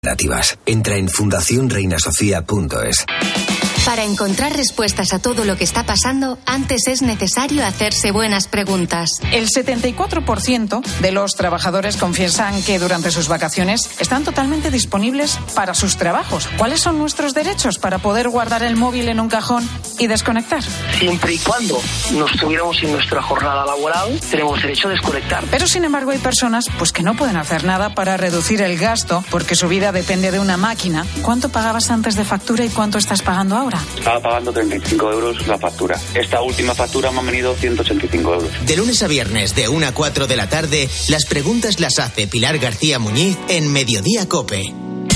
Entra en fundacionreinasofía.es. Para encontrar respuestas a todo lo que está pasando, antes es necesario hacerse buenas preguntas. El 74% de los trabajadores confiesan que durante sus vacaciones están totalmente disponibles para sus trabajos. ¿Cuáles son nuestros derechos para poder guardar el móvil en un cajón y desconectar? Siempre y cuando nos tuviéramos en nuestra jornada laboral, tenemos derecho a desconectar. Pero sin embargo hay personas que no pueden hacer nada para reducir el gasto porque su vida depende de una máquina. ¿Cuánto pagabas antes de factura y cuánto estás pagando ahora? Estaba pagando 35 euros la factura. Esta última factura me han venido 185 euros. De lunes a viernes, de 1 a 4 de la tarde, las preguntas las hace Pilar García Muñiz en Mediodía COPE.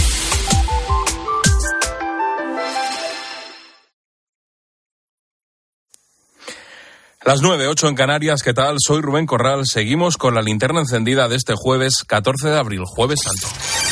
Las 9:08 en Canarias, ¿qué tal? Soy Rubén Corral. Seguimos con la linterna encendida de este jueves 14 de abril, Jueves Santo.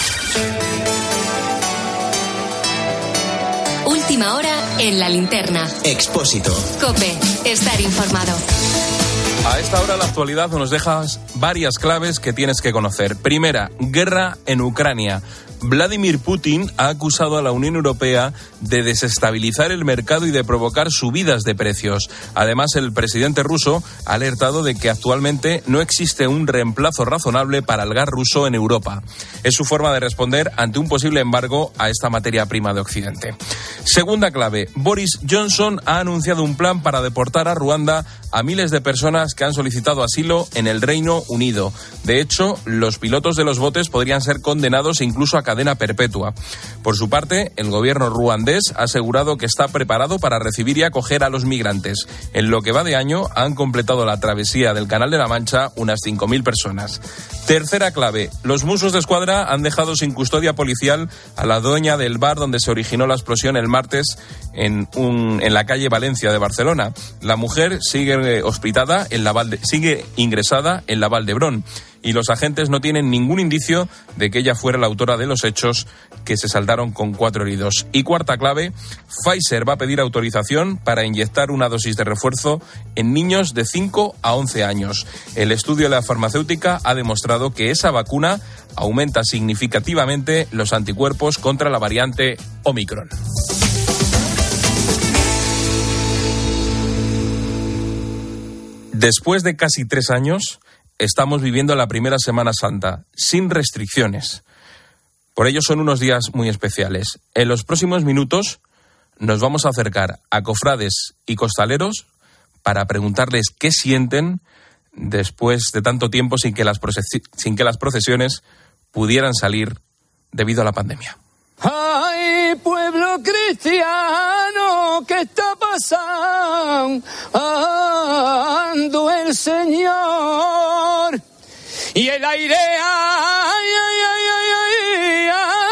Última hora en la linterna. Expósito. COPE. Estar informado. A esta hora la actualidad nos deja varias claves que tienes que conocer. Primera, guerra en Ucrania. Vladimir Putin ha acusado a la Unión Europea de desestabilizar el mercado y de provocar subidas de precios. Además, el presidente ruso ha alertado de que actualmente no existe un reemplazo razonable para el gas ruso en Europa. Es su forma de responder ante un posible embargo a esta materia prima de Occidente. Segunda clave, Boris Johnson ha anunciado un plan para deportar a Ruanda a miles de personas que han solicitado asilo en el Reino Unido. De hecho, los pilotos de los botes podrían ser condenados incluso a cadena perpetua. Por su parte, el gobierno ruandés ha asegurado que está preparado para recibir y acoger a los migrantes. En lo que va de año, han completado la travesía del Canal de la Mancha unas 5.000 personas. Tercera clave, los Mossos d'Esquadra han dejado sin custodia policial a la dueña del bar donde se originó la explosión el martes en la calle Valencia de Barcelona. La mujer sigue sigue ingresada en la Vall d'Hebron y los agentes no tienen ningún indicio de que ella fuera la autora de los hechos, que se saldaron con 4 heridos. Y cuarta clave, Pfizer va a pedir autorización para inyectar una dosis de refuerzo en niños de 5 a 11 años. El estudio de la farmacéutica ha demostrado que esa vacuna aumenta significativamente los anticuerpos contra la variante Omicron. Después de casi 3 años, estamos viviendo la primera Semana Santa, sin restricciones. Por ello son unos días muy especiales. En los próximos minutos nos vamos a acercar a cofrades y costaleros para preguntarles qué sienten después de tanto tiempo sin que las procesiones pudieran salir debido a la pandemia. ¡Ay, pueblo cristiano! ¿Qué está pasando el Señor? Y el aire, ay, ay, ay, ay,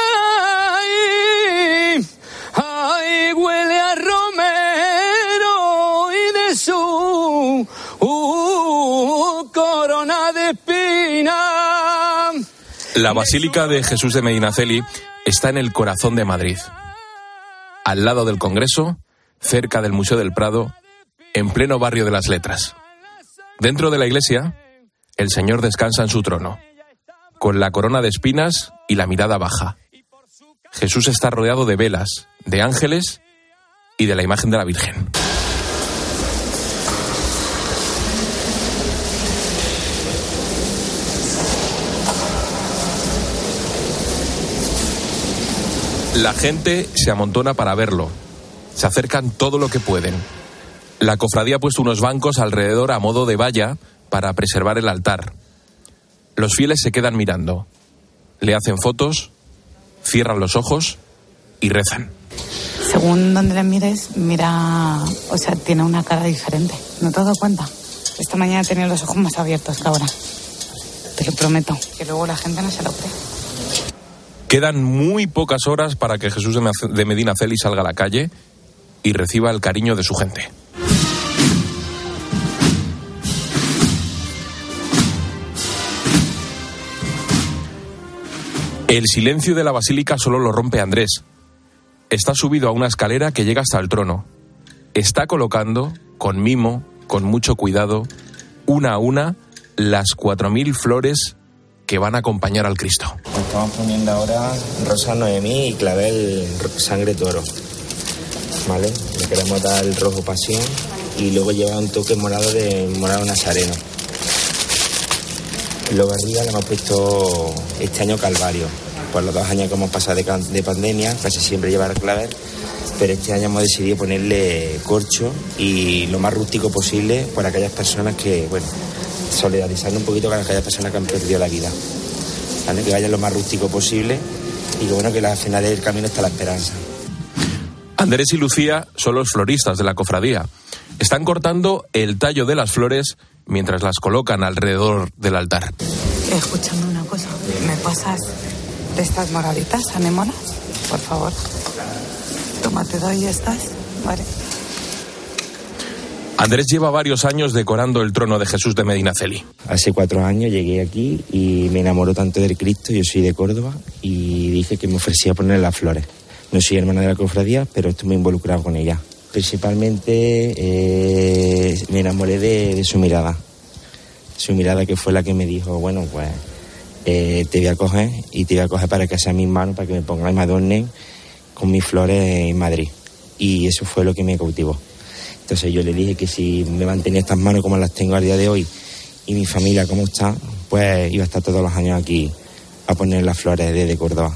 ay, ay, huele a romero y de su corona de espina. La Basílica de Jesús de Medinaceli está en el corazón de Madrid, al lado del Congreso, cerca del Museo del Prado, en pleno barrio de las Letras. Dentro de la iglesia, el Señor descansa en su trono, con la corona de espinas y la mirada baja. Jesús está rodeado de velas, de ángeles y de la imagen de la Virgen. La gente se amontona para verlo. Se acercan todo lo que pueden. La cofradía ha puesto unos bancos alrededor a modo de valla para preservar el altar. Los fieles se quedan mirando. Le hacen fotos, cierran los ojos y rezan. Según donde le mires, tiene una cara diferente. ¿No te has dado cuenta? Esta mañana tenía los ojos más abiertos que ahora. Te lo prometo, que luego la gente no se lo cree. Quedan muy pocas horas para que Jesús de Medinaceli salga a la calle y reciba el cariño de su gente. El silencio de la basílica solo lo rompe Andrés. Está subido a una escalera que llega hasta el trono. Está colocando, con mimo, con mucho cuidado, una a una, las 4.000 flores que van a acompañar al Cristo. Estamos poniendo ahora rosa Noemí y clavel sangre toro, ¿vale? Le queremos dar el rojo pasión y luego lleva un toque morado de morado nazareno. Y luego arriba le hemos puesto este año calvario. Por los 2 años que hemos pasado de pandemia, casi siempre lleva el clavel, pero este año hemos decidido ponerle corcho y lo más rústico posible por aquellas personas que, bueno, solidarizando un poquito con aquellas personas que han perdido la vida, ¿vale? Que vayan lo más rústico posible y que, bueno, que al final del camino está la esperanza. Andrés y Lucía son los floristas de la cofradía. Están cortando el tallo de las flores mientras las colocan alrededor del altar. Escúchame una cosa, ¿me pasas de estas moraditas, anémonas? Por favor. Toma, te doy estas, vale. Andrés lleva varios años decorando el trono de Jesús de Medinaceli. Hace 4 años llegué aquí y me enamoró tanto del Cristo, yo soy de Córdoba, y dije que me ofrecía poner las flores. No soy hermana de la cofradía, pero estuve involucrado con ella. Principalmente me enamoré de su mirada. Su mirada, que fue la que me dijo, bueno, pues te voy a coger y te voy a coger para que sea mis manos, para que me pongan y me adornen con mis flores en Madrid. Y eso fue lo que me cautivó. Entonces yo le dije que si me mantenía estas manos como las tengo al día de hoy y mi familia como está, pues iba a estar todos los años aquí a poner las flores desde Córdoba.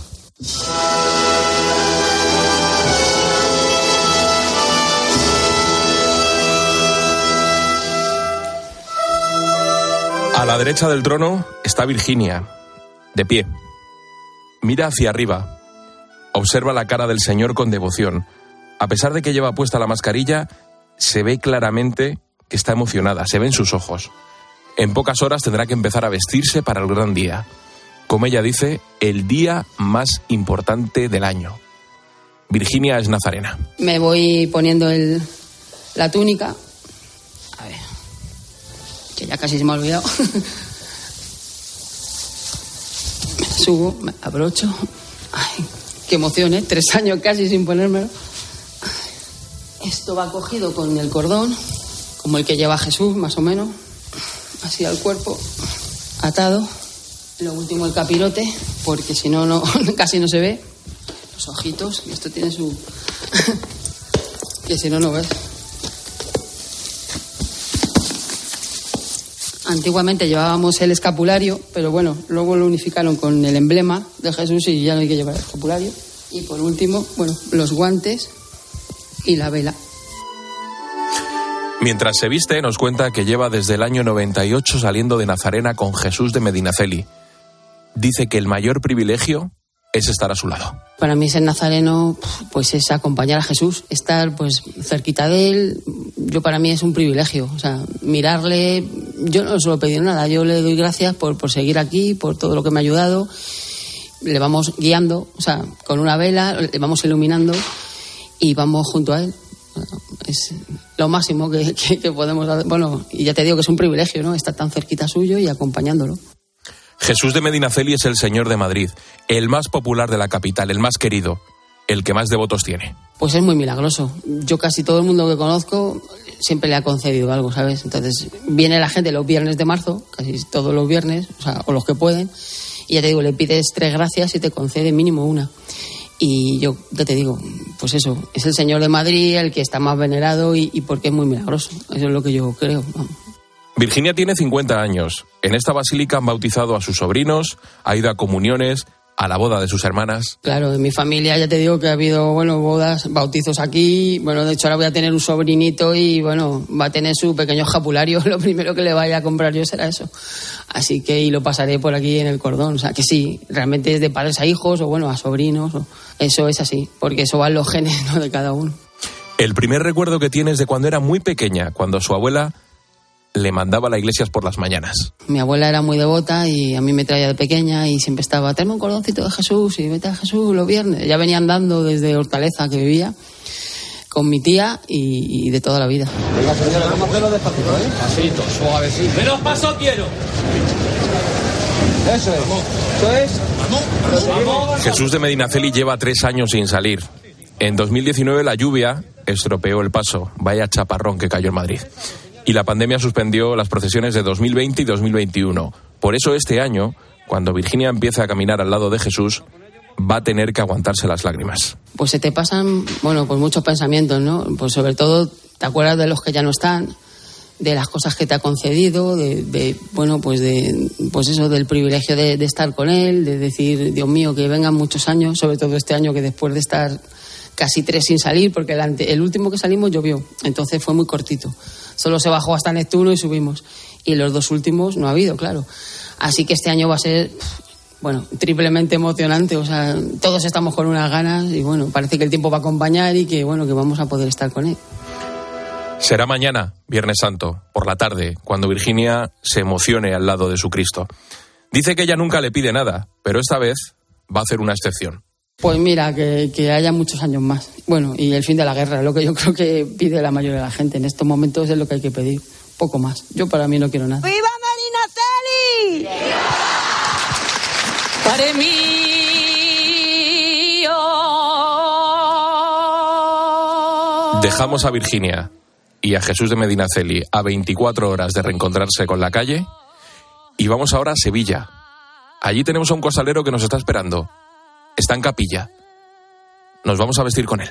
A la derecha del trono está Virginia, de pie. Mira hacia arriba. Observa la cara del Señor con devoción. A pesar de que lleva puesta la mascarilla, se ve claramente que está emocionada, se ven sus ojos. En pocas horas tendrá que empezar a vestirse para el gran día. Como ella dice, el día más importante del año. Virginia es nazarena. Me voy poniendo la túnica. A ver, que ya casi se me ha olvidado. Me subo, me abrocho. Ay, qué emoción, ¿eh? 3 años casi sin ponérmelo. Esto va cogido con el cordón, como el que lleva Jesús, más o menos. Así al cuerpo, atado. Lo último el capirote, porque si no, casi no se ve. Los ojitos, y esto tiene su... que si no ves. Antiguamente llevábamos el escapulario, pero bueno, luego lo unificaron con el emblema de Jesús y ya no hay que llevar el escapulario. Y por último, bueno, los guantes y la vela. Mientras se viste, nos cuenta que lleva desde el año 98 saliendo de Nazarena con Jesús de Medinaceli. Dice que el mayor privilegio es estar a su lado. Para mí ser nazareno, pues es acompañar a Jesús, estar pues cerquita de él. Para mí es un privilegio, o sea, mirarle. Yo no suelo pedir nada, yo le doy gracias por seguir aquí, por todo lo que me ha ayudado. Le vamos guiando, o sea, con una vela, le vamos iluminando y vamos junto a él. Es lo máximo que podemos hacer. Bueno, y ya te digo que es un privilegio, ¿no? Estar tan cerquita suyo y acompañándolo. Jesús de Medinaceli es el Señor de Madrid, el más popular de la capital, el más querido, el que más devotos tiene. Pues es muy milagroso. Yo casi todo el mundo que conozco siempre le ha concedido algo, ¿sabes? Entonces viene la gente los viernes de marzo, casi todos los viernes, o los que pueden, y ya te digo, le pides 3 gracias y te concede mínimo una. Y yo, ya te digo, pues eso, es el Señor de Madrid, el que está más venerado y porque es muy milagroso. Eso es lo que yo creo. Virginia tiene 50 años. En esta basílica han bautizado a sus sobrinos, ha ido a comuniones, a la boda de sus hermanas. Claro, en mi familia ya te digo que ha habido, bodas, bautizos aquí. Bueno, de hecho ahora voy a tener un sobrinito y, va a tener su pequeño escapulario. Lo primero que le vaya a comprar yo será eso. Así que, y lo pasaré por aquí en el cordón. O sea, que sí, realmente es de padres a hijos o, a sobrinos. Eso es así, porque eso van los genes, ¿no?, de cada uno. El primer recuerdo que tiene es de cuando era muy pequeña, cuando su abuela le mandaba a la iglesia por las mañanas. Mi abuela era muy devota y a mí me traía de pequeña y siempre estaba, tráeme un cordoncito de Jesús y vete a Jesús los viernes. Ya venía andando desde Hortaleza, que vivía, con mi tía y de toda la vida. Venga, señora, vamos a hacerlo despacito, ¿eh? Pasito, suavecito. ¡Menos paso quiero! Eso es. Eso es. Vamos. Jesús de Medinaceli lleva 3 años sin salir. En 2019 la lluvia estropeó el paso. Vaya chaparrón que cayó en Madrid. Y la pandemia suspendió las procesiones de 2020 y 2021. Por eso este año cuando Virginia empiece a caminar al lado de Jesús, va a tener que aguantarse las lágrimas. Pues se te pasan, pues muchos pensamientos, ¿no? Pues sobre todo te acuerdas de los que ya no están, de las cosas que te ha concedido, pues eso, del privilegio de estar con él, de decir, Dios mío, que vengan muchos años, sobre todo este año que después de estar casi 3 sin salir, porque el último que salimos llovió, entonces fue muy cortito. Solo se bajó hasta Neptuno y subimos. Y los 2 últimos no ha habido, claro. Así que este año va a ser, triplemente emocionante. O sea, todos estamos con unas ganas y, parece que el tiempo va a acompañar y que vamos a poder estar con él. Será mañana, Viernes Santo, por la tarde, cuando Virginia se emocione al lado de su Cristo. Dice que ella nunca le pide nada, pero esta vez va a hacer una excepción. Pues mira, que haya muchos años más. Y el fin de la guerra, lo que yo creo que pide la mayoría de la gente. En estos momentos es lo que hay que pedir, poco más. Yo para mí no quiero nada. ¡Viva Medinaceli! ¡Padre mío! Dejamos a Virginia y a Jesús de Medinaceli a 24 horas de reencontrarse con la calle y vamos ahora a Sevilla. Allí tenemos a un costalero que nos está esperando. Está en capilla. Nos vamos a vestir con él.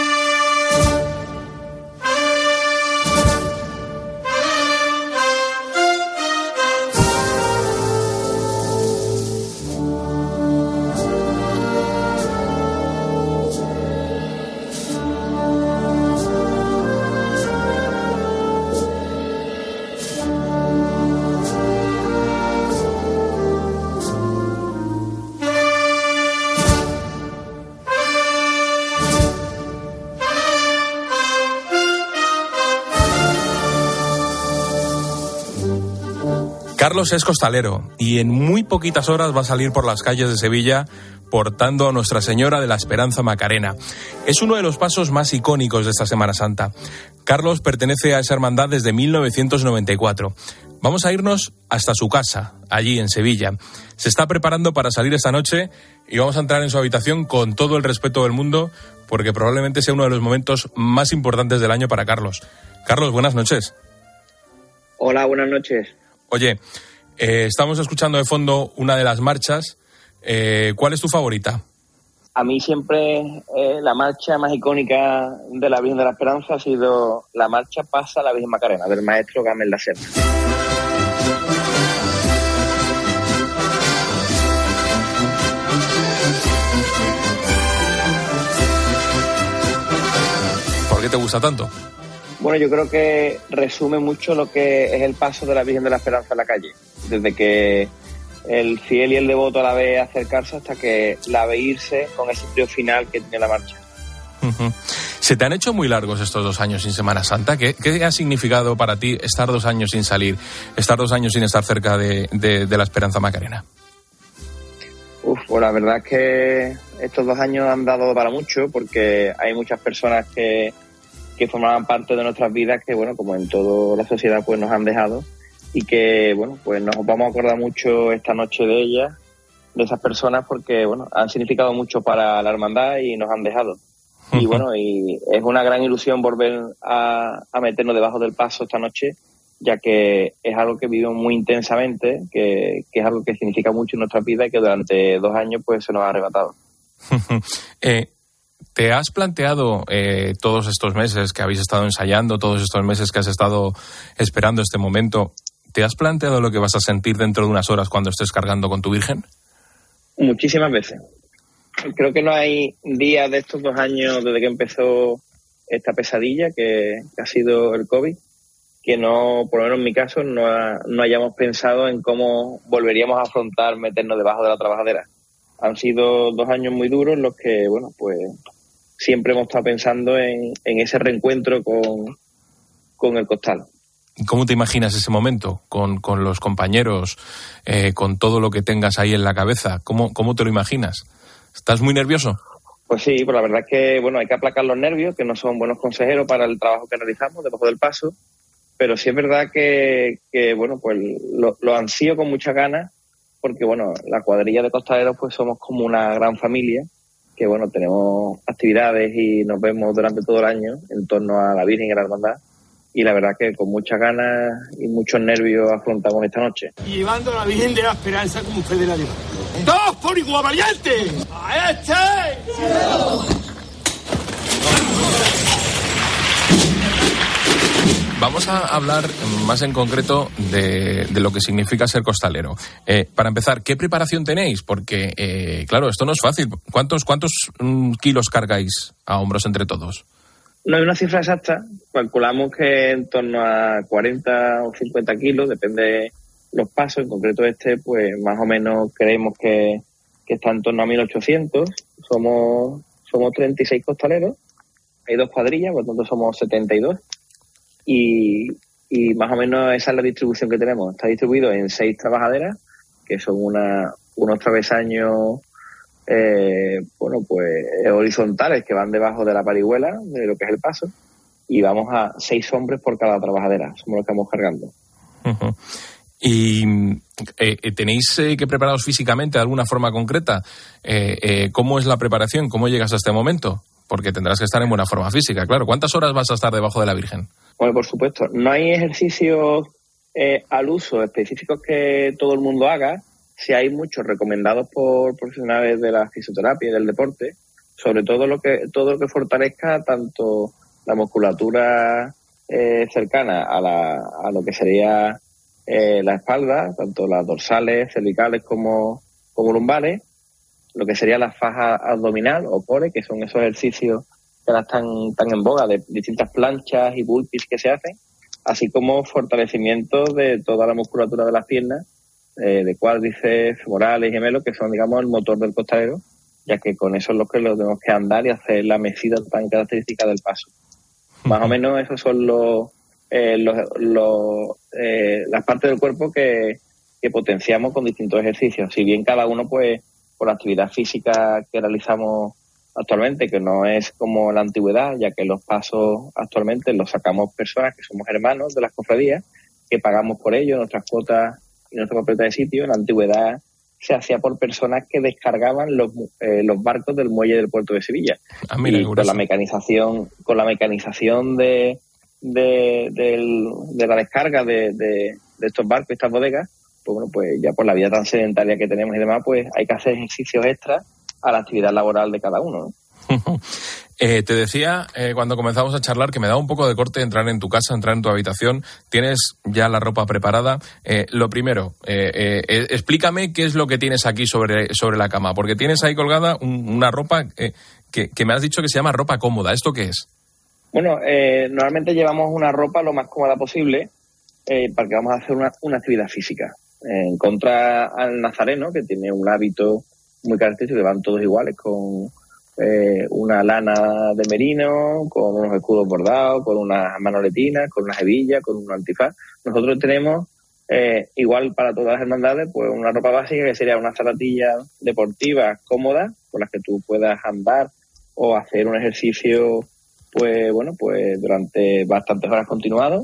Carlos es costalero y en muy poquitas horas va a salir por las calles de Sevilla portando a Nuestra Señora de la Esperanza Macarena. Es uno de los pasos más icónicos de esta Semana Santa. Carlos pertenece a esa hermandad desde 1994. Vamos a irnos hasta su casa, allí en Sevilla. Se está preparando para salir esta noche y vamos a entrar en su habitación con todo el respeto del mundo porque probablemente sea uno de los momentos más importantes del año para Carlos. Carlos, buenas noches. Hola, buenas noches. Oye, estamos escuchando de fondo una de las marchas. ¿Cuál es tu favorita? A mí siempre la marcha más icónica de la Virgen de la Esperanza ha sido la marcha Pasa la Virgen Macarena, del maestro Gamel La Serna. ¿Por qué te gusta tanto? Bueno, yo creo que resume mucho lo que es el paso de la Virgen de la Esperanza en la calle. Desde que el fiel y el devoto la ve acercarse hasta que la ve irse con ese trío final que tiene la marcha. ¿Se te han hecho muy largos estos 2 años sin Semana Santa? ¿Qué ha significado para ti estar 2 años sin salir, estar 2 años sin estar cerca de la Esperanza Macarena? Pues la verdad es que estos 2 años han dado para mucho porque hay muchas personas que formaban parte de nuestras vidas que, como en toda la sociedad, pues nos han dejado y que, pues nos vamos a acordar mucho esta noche de ellas, de esas personas, porque, han significado mucho para la hermandad y nos han dejado. Y, y es una gran ilusión volver a meternos debajo del paso esta noche, ya que es algo que vivimos muy intensamente, que es algo que significa mucho en nuestra vida y que durante 2 años, pues se nos ha arrebatado. ¿Te has planteado todos estos meses que habéis estado ensayando, todos estos meses que has estado esperando este momento, ¿te has planteado lo que vas a sentir dentro de unas horas cuando estés cargando con tu Virgen? Muchísimas veces. Creo que no hay día de estos 2 años desde que empezó esta pesadilla que ha sido el COVID, que no, por lo menos en mi caso, no hayamos pensado en cómo volveríamos a afrontar meternos debajo de la trabajadera. Han sido 2 años muy duros en los que, pues siempre hemos estado pensando en ese reencuentro con el costal. ¿Cómo te imaginas ese momento? Con los compañeros, con todo lo que tengas ahí en la cabeza. ¿Cómo te lo imaginas? ¿Estás muy nervioso? Pues sí, pues la verdad es que, hay que aplacar los nervios, que no son buenos consejeros para el trabajo que realizamos debajo del paso. Pero sí es verdad que pues lo ansío con muchas ganas, porque, la cuadrilla de costaleros, pues somos como una gran familia, que, tenemos actividades y nos vemos durante todo el año en torno a la Virgen y a la Hermandad. y la verdad que con muchas ganas y muchos nervios afrontamos esta noche. Y llevando a la Virgen de la Esperanza como federal. ¡Todos por igual valiente! ¡A este! Vamos a hablar más en concreto de lo que significa ser costalero. Para empezar, ¿qué preparación tenéis? Porque, claro, esto no es fácil. ¿Cuántos kilos cargáis a hombros entre todos? No hay una cifra exacta. Calculamos que en torno a 40 o 50 kilos, depende de los pasos. En concreto pues más o menos creemos que está en torno a 1.800. Somos 36 costaleros. Hay 2 cuadrillas, por lo tanto somos 72. Y más o menos esa es la distribución que tenemos. Está distribuido en 6 trabajaderas, que son unos travesaños horizontales que van debajo de la parihuela, de lo que es el paso, y vamos a 6 hombres por cada trabajadera. Somos los que vamos cargando. Uh-huh. ¿Y tenéis que prepararos físicamente de alguna forma concreta? ¿Cómo es la preparación? ¿Cómo llegas a este momento? Porque tendrás que estar en buena forma física, claro. ¿Cuántas horas vas a estar debajo de la Virgen? Bueno, por supuesto. No hay ejercicios al uso específicos que todo el mundo haga. Sí hay muchos recomendados por profesionales de la fisioterapia y del deporte, sobre todo lo que fortalezca tanto la musculatura cercana a lo que sería la espalda, tanto las dorsales, cervicales como lumbares, lo que sería la faja abdominal o core, que son esos ejercicios que ahora están en boga, de distintas planchas y burpees que se hacen, así como fortalecimiento de toda la musculatura de las piernas, de cuádriceps, femorales y gemelos, que son, digamos, el motor del costalero, ya que con eso es lo que tenemos que andar y hacer la mecida tan característica del paso. Más o menos esos son las partes del cuerpo que potenciamos con distintos ejercicios. Si bien cada uno, pues, por la actividad física que realizamos actualmente, que no es como la antigüedad, ya que los pasos actualmente los sacamos personas que somos hermanos de las cofradías, que pagamos por ello nuestras cuotas y nuestra completa de sitio. En la antigüedad se hacía por personas que descargaban los barcos del muelle del puerto de Sevilla. Mira, y con la mecanización de la descarga de estos barcos y estas bodegas, pues bueno, pues ya por la vida tan sedentaria que tenemos y demás, pues hay que hacer ejercicios extras a la actividad laboral de cada uno, ¿no? Te decía cuando comenzamos a charlar que me daba un poco de corte entrar en tu casa, entrar en tu habitación. Tienes ya la ropa preparada. Lo primero, explícame qué es lo que tienes aquí sobre la cama, porque tienes ahí colgada una ropa que me has dicho que se llama ropa cómoda. ¿Esto qué es? Bueno, normalmente llevamos una ropa lo más cómoda posible porque vamos a hacer una actividad física. En contra al nazareno, que tiene un hábito muy característico, que van todos iguales, con una lana de merino, con unos escudos bordados, con unas manoletinas, con unas hebillas, con un antifaz. Nosotros tenemos, igual para todas las hermandades, pues una ropa básica que sería una zapatilla deportiva cómoda, con las que tú puedas andar o hacer un ejercicio, pues bueno, pues durante bastantes horas continuados.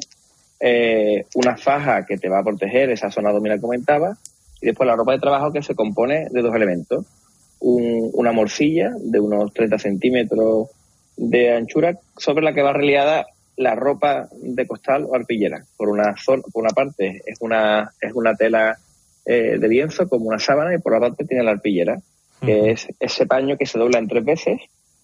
Una faja que te va a proteger esa zona abdominal que comentaba, y después la ropa de trabajo, que se compone de 2 elementos. Una morcilla de unos 30 centímetros de anchura, sobre la que va reliada la ropa de costal o arpillera. Por una parte es una tela de lienzo como una sábana, y por la parte tiene la arpillera, que es ese paño que se dobla en 3 veces,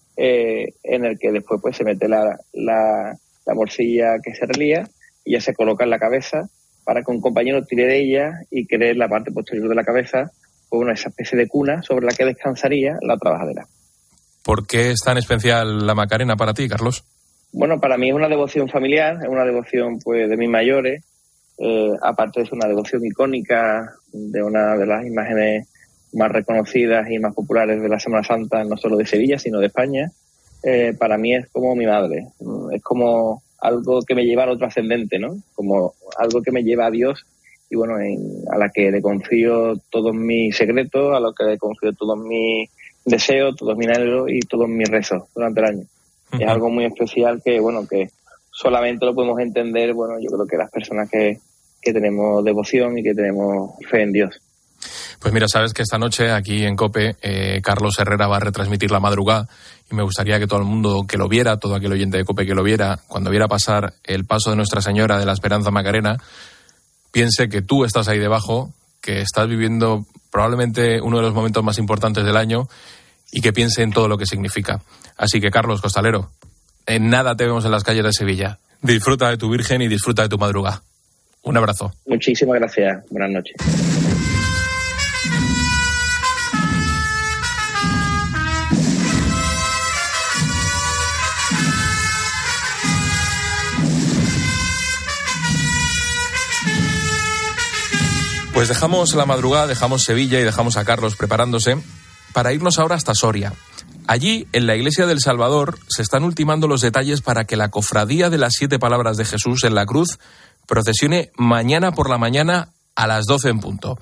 en el que después pues se mete la morcilla que se relía, y ya se coloca en la cabeza para que un compañero tire de ella y quede en la parte posterior de la cabeza, pues esa especie de cuna sobre la que descansaría la trabajadera. ¿Por qué es tan especial la Macarena para ti, Carlos? Bueno, para mí es una devoción familiar, es una devoción pues de mis mayores, aparte es una devoción icónica de una de las imágenes más reconocidas y más populares de la Semana Santa, no solo de Sevilla, sino de España. Para mí es como mi madre, es como algo que me lleva a lo trascendente, ¿no? Como algo que me lleva a Dios y bueno, a la que le confío todos mis secretos, a la que le confío todos mis deseos, todos mis anhelos y todos mis rezos durante el año. Uh-huh. Es algo muy especial que, bueno, que solamente lo podemos entender, bueno, yo creo que las personas que tenemos devoción y que tenemos fe en Dios. Pues mira, sabes que esta noche aquí en COPE Carlos Herrera va a retransmitir la madrugada y me gustaría que todo el mundo que lo viera, todo aquel oyente de COPE que lo viera, cuando viera pasar el paso de Nuestra Señora de la Esperanza Macarena, piense que tú estás ahí debajo, que estás viviendo probablemente uno de los momentos más importantes del año y que piense en todo lo que significa. Así que, Carlos, costalero, en nada te vemos en las calles de Sevilla. Disfruta de tu Virgen y disfruta de tu madrugada. Un abrazo. Muchísimas gracias. Buenas noches. Pues dejamos la madrugada, dejamos Sevilla y dejamos a Carlos preparándose para irnos ahora hasta Soria. Allí, en la iglesia del Salvador, se están ultimando los detalles para que la cofradía de las 7 palabras de Jesús en la cruz procesione mañana por la mañana a las 12 en punto.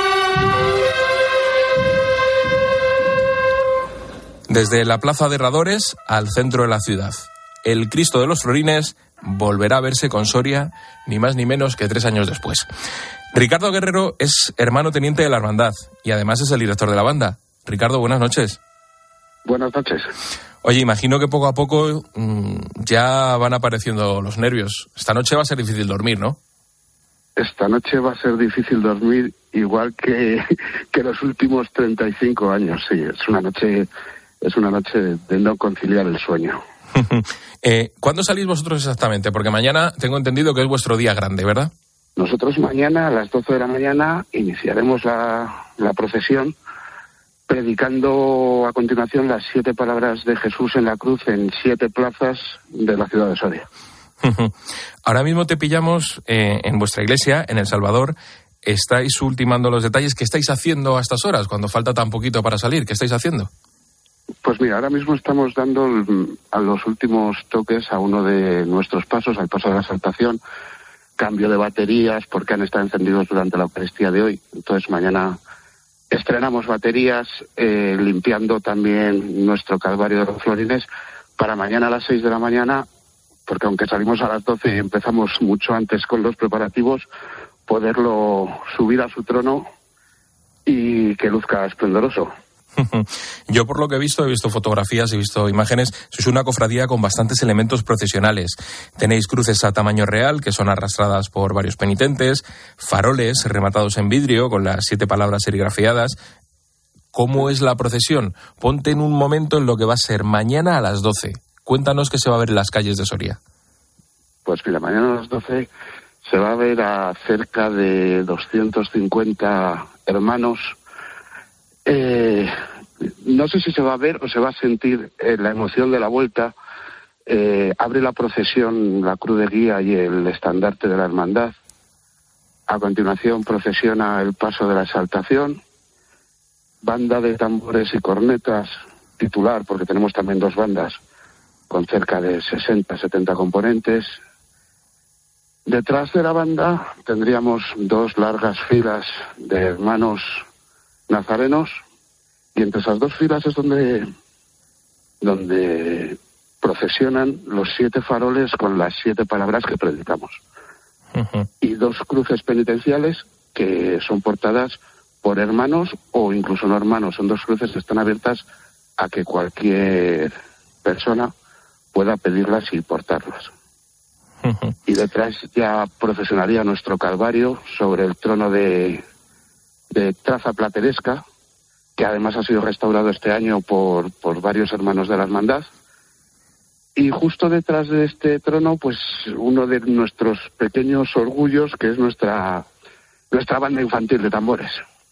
Desde la plaza de Herradores al centro de la ciudad, el Cristo de los Florines volverá a verse con Soria, ni más ni menos que 3 años después. Ricardo Guerrero es hermano teniente de la hermandad y además es el director de la banda. Ricardo, buenas noches. Buenas noches. Oye, imagino que poco a poco ya van apareciendo los nervios. Esta noche va a ser difícil dormir, ¿no? Esta noche va a ser difícil dormir igual que los últimos 35 años, sí. Es una noche de no conciliar el sueño. ¿Cuándo salís vosotros exactamente? Porque mañana tengo entendido que es vuestro día grande, ¿verdad? Nosotros mañana a las 12 de la mañana iniciaremos la procesión predicando a continuación las 7 palabras de Jesús en la cruz en 7 plazas de la ciudad de Soria. Ahora mismo te pillamos en vuestra iglesia, en El Salvador. Estáis ultimando los detalles. ¿Qué estáis haciendo a estas horas, cuando falta tan poquito para salir? ¿Qué estáis haciendo? Pues mira, ahora mismo estamos dando a los últimos toques a uno de nuestros pasos, al paso de la Exaltación, cambio de baterías porque han estado encendidos durante la Eucaristía de hoy. Entonces mañana estrenamos baterías, limpiando también nuestro Calvario de los Florines para mañana a las 6 de la mañana, porque aunque salimos a las 12 y empezamos mucho antes con los preparativos, poderlo subir a su trono y que luzca esplendoroso. Yo, por lo que he visto fotografías, he visto imágenes. Sois una cofradía con bastantes elementos procesionales. Tenéis cruces a tamaño real, que son arrastradas por varios penitentes, faroles rematados en vidrio con las 7 palabras serigrafiadas. ¿Cómo es la procesión? Ponte en un momento en lo que va a ser mañana a las 12. Cuéntanos qué se va a ver en las calles de Soria. Pues mira, mañana a las 12 se va a ver a cerca de 250 hermanos. No sé si se va a ver o se va a sentir la emoción de la vuelta. Abre la procesión la cruz de guía y el estandarte de la hermandad. A continuación procesiona el paso de la Exaltación. Banda de tambores y cornetas titular, porque tenemos también 2 bandas con cerca de 60-70 componentes. Detrás de la banda tendríamos 2 largas filas de hermanos nazarenos, y entre esas 2 filas es donde procesionan los 7 faroles con las 7 palabras que predicamos. Uh-huh. Y 2 cruces penitenciales que son portadas por hermanos o incluso no hermanos. Son 2 cruces que están abiertas a que cualquier persona pueda pedirlas y portarlas. Uh-huh. Y detrás ya procesionaría nuestro Calvario sobre el trono de traza plateresca, que además ha sido restaurado este año por varios hermanos de la hermandad. Y justo detrás de este trono, pues uno de nuestros pequeños orgullos, que es nuestra banda infantil de tambores.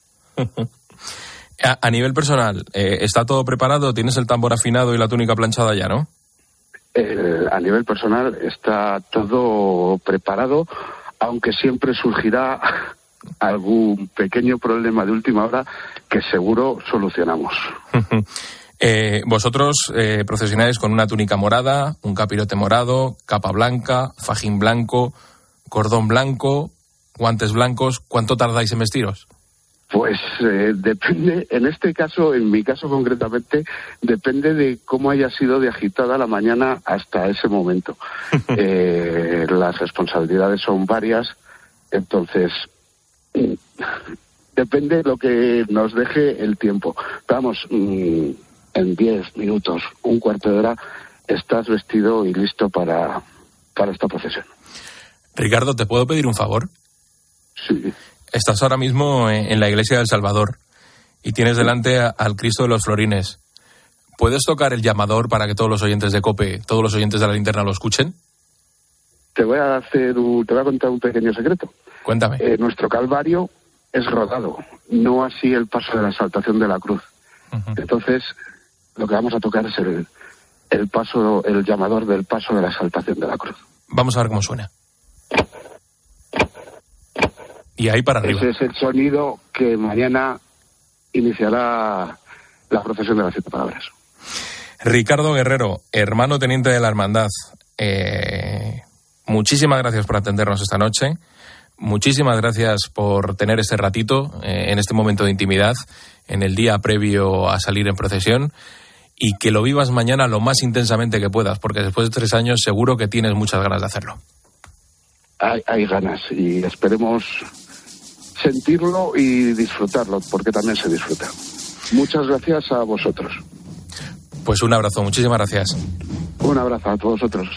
A nivel personal, ¿está todo preparado? ¿Tienes el tambor afinado y la túnica planchada ya, no? A nivel personal está todo preparado, aunque siempre surgirá algún pequeño problema de última hora que seguro solucionamos. Vosotros procesionáis con una túnica morada, un capirote morado, capa blanca, fajín blanco, cordón blanco, guantes blancos. ¿Cuánto tardáis en vestiros? Pues depende, en este caso, en mi caso concretamente, depende de cómo haya sido de agitada la mañana hasta ese momento. Las responsabilidades son varias, entonces Depende de lo que nos deje el tiempo. Vamos, en 10 minutos, un cuarto de hora, estás vestido y listo para esta procesión. Ricardo, ¿te puedo pedir un favor? Sí. Estás ahora mismo en la iglesia del Salvador y tienes delante al Cristo de los Florines. ¿Puedes tocar el llamador para que todos los oyentes de COPE, todos los oyentes de La Linterna lo escuchen? Te voy a contar un pequeño secreto. Cuéntame. Nuestro Calvario es rodado, no así el paso de la exaltación de la cruz. Uh-huh. Entonces, lo que vamos a tocar es el llamador del paso de la exaltación de la cruz. Vamos a ver cómo suena. Y ahí para arriba. Ese es el sonido que mañana iniciará la procesión de las 7 palabras. Ricardo Guerrero, hermano teniente de la Hermandad, muchísimas gracias por atendernos esta noche. Muchísimas gracias por tener este ratito, en este momento de intimidad, en el día previo a salir en procesión, y que lo vivas mañana lo más intensamente que puedas, porque después de 3 años seguro que tienes muchas ganas de hacerlo. Hay ganas, y esperemos sentirlo y disfrutarlo, porque también se disfruta. Muchas gracias a vosotros. Pues un abrazo, muchísimas gracias. Un abrazo a todos vosotros.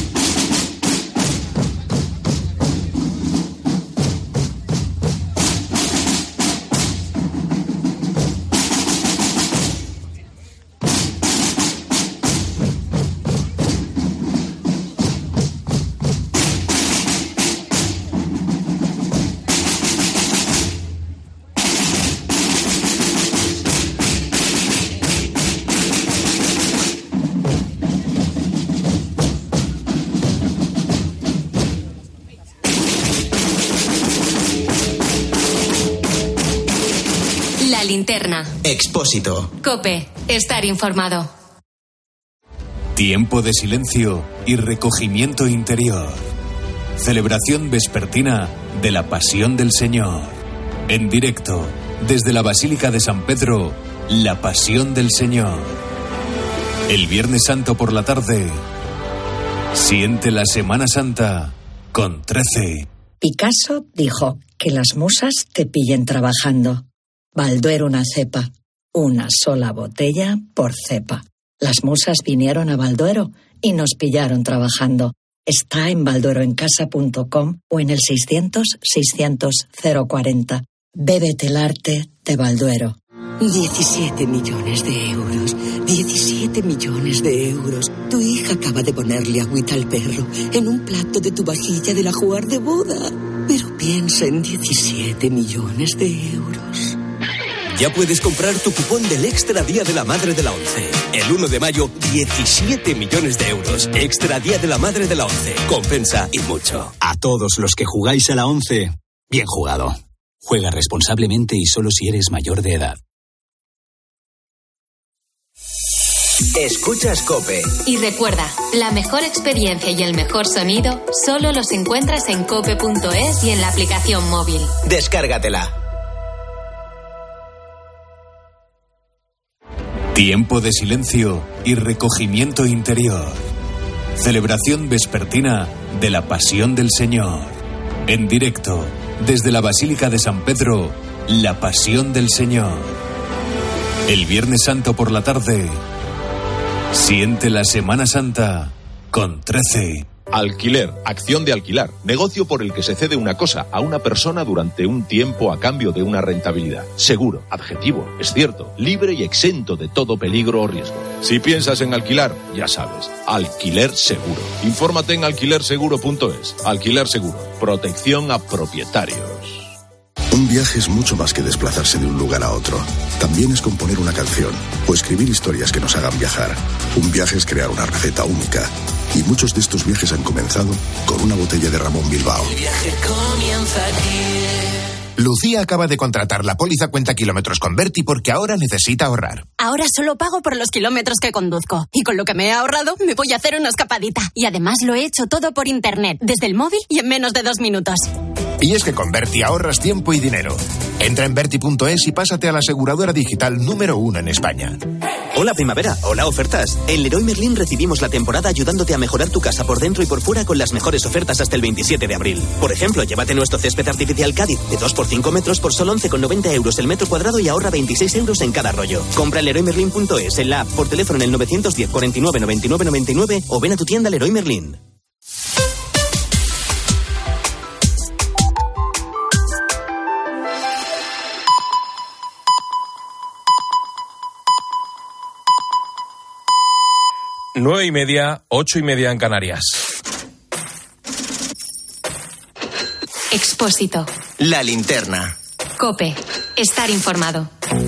La Linterna. Expósito. COPE. Estar informado. Tiempo de silencio y recogimiento interior. Celebración vespertina de la Pasión del Señor. En directo, desde la Basílica de San Pedro, la Pasión del Señor. El Viernes Santo por la tarde, siente la Semana Santa con 13. Picasso dijo que las musas te pillen trabajando. Balduero una cepa, una sola botella por cepa. Las musas vinieron a Balduero y nos pillaron trabajando. Está en baldueroencasa.com o en el 600-600-040. Bébete el arte de Balduero. 17 millones de euros. 17 millones de euros. Tu hija acaba de ponerle agüita al perro en un plato de tu vajilla del ajuar de boda. Pero piensa en 17 millones de euros. Ya puedes comprar tu cupón del Extra Día de la Madre de la ONCE. El 1 de mayo, 17 millones de euros. Extra Día de la Madre de la ONCE. Compensa y mucho. A todos los que jugáis a la ONCE, bien jugado. Juega responsablemente y solo si eres mayor de edad. Escuchas COPE. Y recuerda, la mejor experiencia y el mejor sonido solo los encuentras en cope.es y en la aplicación móvil. Descárgatela. Tiempo de silencio y recogimiento interior. Celebración vespertina de la Pasión del Señor. En directo, desde la Basílica de San Pedro, la Pasión del Señor. El Viernes Santo por la tarde, siente la Semana Santa con 13. Alquiler, acción de alquilar, negocio por el que se cede una cosa a una persona durante un tiempo a cambio de una rentabilidad. Seguro, adjetivo, es cierto, libre y exento de todo peligro o riesgo. Si piensas en alquilar, ya sabes, alquiler seguro. Infórmate en alquilerseguro.es. Alquiler seguro, protección a propietarios. Un viaje es mucho más que desplazarse de un lugar a otro. También es componer una canción o escribir historias que nos hagan viajar. Un viaje es crear una receta única. Y muchos de estos viajes han comenzado con una botella de Ramón Bilbao. El viaje comienza aquí. Lucía acaba de contratar la póliza cuenta kilómetros con Berti porque ahora necesita ahorrar. Ahora solo pago por los kilómetros que conduzco. Y con lo que me he ahorrado, me voy a hacer una escapadita. Y además lo he hecho todo por internet, desde el móvil y en menos de 2 minutos. Y es que con Berti ahorras tiempo y dinero. Entra en Berti.es y pásate a la aseguradora digital número 1 en España. Hola primavera, hola ofertas. En Leroy Merlin recibimos la temporada ayudándote a mejorar tu casa por dentro y por fuera con las mejores ofertas hasta el 27 de abril. Por ejemplo, llévate nuestro césped artificial Cádiz de 2 por 5 metros por solo 11,90 euros el metro cuadrado y ahorra 26 euros en cada rollo. Compra en leroymerlin.es, en la app, por teléfono en el 910 49 99 99 o ven a tu tienda Leroy Merlin. Nueve y media, 8:30 en Canarias. Expósito. La linterna. COPE. Estar informado.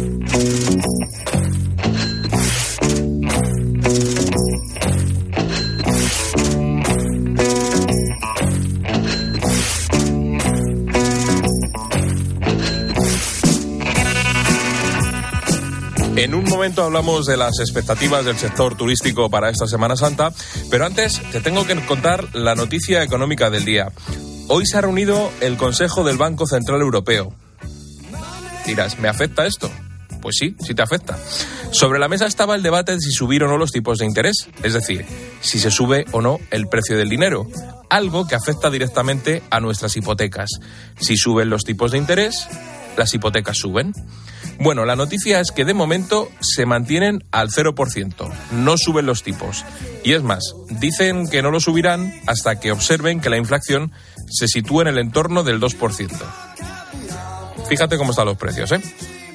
En un momento hablamos de las expectativas del sector turístico para esta Semana Santa, pero antes te tengo que contar la noticia económica del día. Hoy se ha reunido el Consejo del Banco Central Europeo. Dirás, ¿me afecta esto? Pues sí, sí te afecta. Sobre la mesa estaba el debate de si subir o no los tipos de interés, es decir, si se sube o no el precio del dinero, algo que afecta directamente a nuestras hipotecas. Si suben los tipos de interés, las hipotecas suben. Bueno, la noticia es que de momento se mantienen al 0%, no suben los tipos. Y es más, dicen que no lo subirán hasta que observen que la inflación se sitúe en el entorno del 2%. Fíjate cómo están los precios, ¿eh?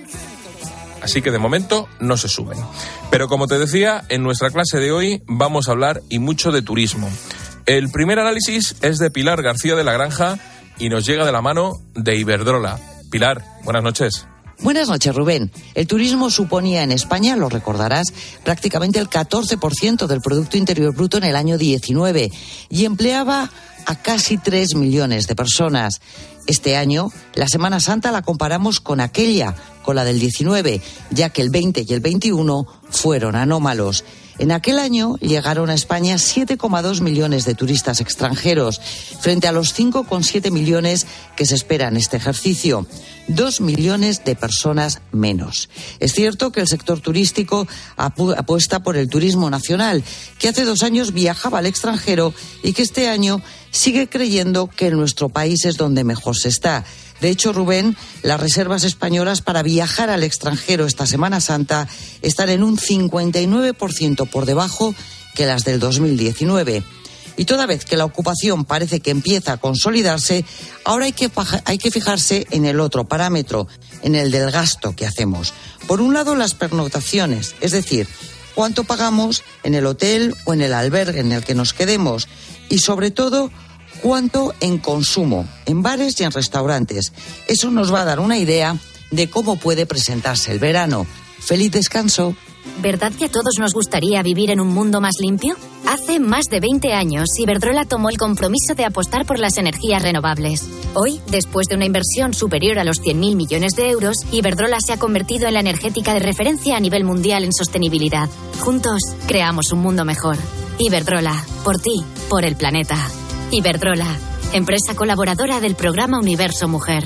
Así que de momento no se suben. Pero como te decía, en nuestra clase de hoy vamos a hablar y mucho de turismo. El primer análisis es de Pilar García de la Granja y nos llega de la mano de Iberdrola. Pilar, buenas noches. Buenas noches, Rubén. El turismo suponía en España, lo recordarás, prácticamente el 14% del Producto Interior Bruto en el año 19 y empleaba a casi 3 millones de personas. Este año, la Semana Santa la comparamos con aquella, con la del 19, ya que el 20 y el 21 fueron anómalos. En aquel año llegaron a España 7,2 millones de turistas extranjeros, frente a los 5,7 millones que se esperan este ejercicio. 2 millones de personas menos. Es cierto que el sector turístico apuesta por el turismo nacional, que hace 2 años viajaba al extranjero y que este año sigue creyendo que en nuestro país es donde mejor se está. De hecho, Rubén, las reservas españolas para viajar al extranjero esta Semana Santa están en un 59% por debajo que las del 2019. Y toda vez que la ocupación parece que empieza a consolidarse, ahora hay que fijarse en el otro parámetro, en el del gasto que hacemos. Por un lado, las pernoctaciones, es decir, cuánto pagamos en el hotel o en el albergue en el que nos quedemos. Y sobre todo, cuánto en consumo, en bares y en restaurantes. Eso nos va a dar una idea de cómo puede presentarse el verano. ¡Feliz descanso! ¿Verdad que a todos nos gustaría vivir en un mundo más limpio? Hace más de 20 años, Iberdrola tomó el compromiso de apostar por las energías renovables. Hoy, después de una inversión superior a los 100.000 millones de euros, Iberdrola se ha convertido en la energética de referencia a nivel mundial en sostenibilidad. Juntos, creamos un mundo mejor. Iberdrola, por ti, por el planeta. Iberdrola, empresa colaboradora del programa Universo Mujer.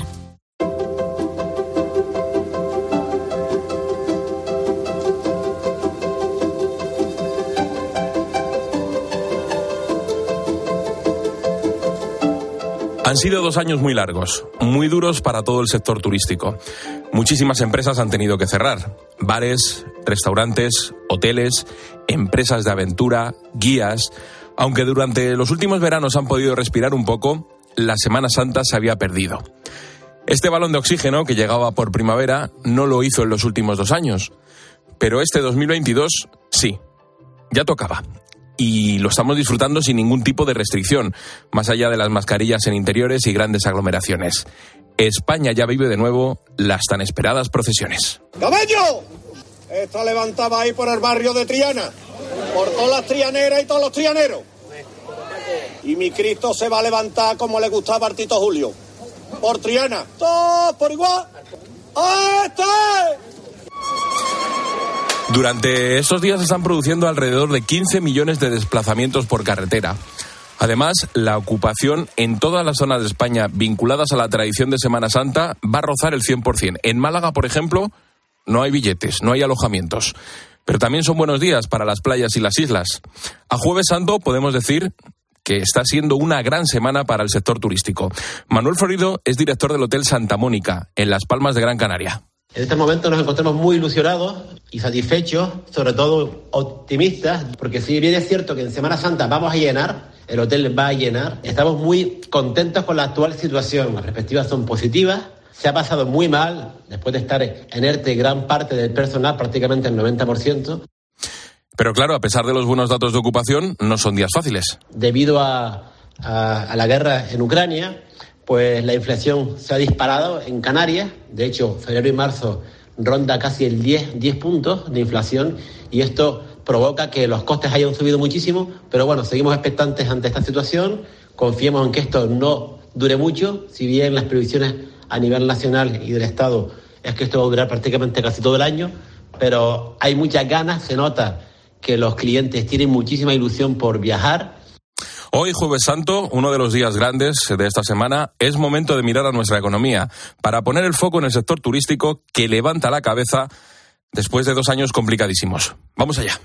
Han sido 2 años muy largos, muy duros para todo el sector turístico. Muchísimas empresas han tenido que cerrar. Bares, restaurantes, hoteles, empresas de aventura, guías. Aunque durante los últimos veranos han podido respirar un poco, la Semana Santa se había perdido. Este balón de oxígeno que llegaba por primavera no lo hizo en los últimos 2 años. Pero este 2022, sí, ya tocaba. Y lo estamos disfrutando sin ningún tipo de restricción, más allá de las mascarillas en interiores y grandes aglomeraciones. España ya vive de nuevo las tan esperadas procesiones. ¡Caballo! Esta levantaba ahí por el barrio de Triana, por todas las trianeras y todos los trianeros. Y mi Cristo se va a levantar como le gustaba a Tito Julio. Por Triana. ¡Todos por igual! ¡A este! Durante estos días se están produciendo alrededor de 15 millones de desplazamientos por carretera. Además, la ocupación en todas las zonas de España vinculadas a la tradición de Semana Santa va a rozar el 100%. En Málaga, por ejemplo, no hay billetes, no hay alojamientos. Pero también son buenos días para las playas y las islas. A Jueves Santo podemos decir que está siendo una gran semana para el sector turístico. Manuel Florido es director del Hotel Santa Mónica, en Las Palmas de Gran Canaria. En este momento nos encontramos muy ilusionados y satisfechos, sobre todo optimistas, porque si bien es cierto que en Semana Santa vamos a llenar, el hotel va a llenar, estamos muy contentos con la actual situación. Las perspectivas son positivas, se ha pasado muy mal, después de estar en ERTE gran parte del personal, prácticamente el 90%. Pero claro, a pesar de los buenos datos de ocupación, no son días fáciles. Debido a la guerra en Ucrania, pues la inflación se ha disparado en Canarias. De hecho, febrero y marzo ronda casi el 10 puntos de inflación y esto provoca que los costes hayan subido muchísimo. Pero bueno, seguimos expectantes ante esta situación. Confiemos en que esto no dure mucho, si bien las previsiones a nivel nacional y del Estado es que esto va a durar prácticamente casi todo el año. Pero hay muchas ganas, se nota que los clientes tienen muchísima ilusión por viajar. Hoy, Jueves Santo, uno de los días grandes de esta semana, es momento de mirar a nuestra economía para poner el foco en el sector turístico que levanta la cabeza después de 2 años complicadísimos. Vamos allá.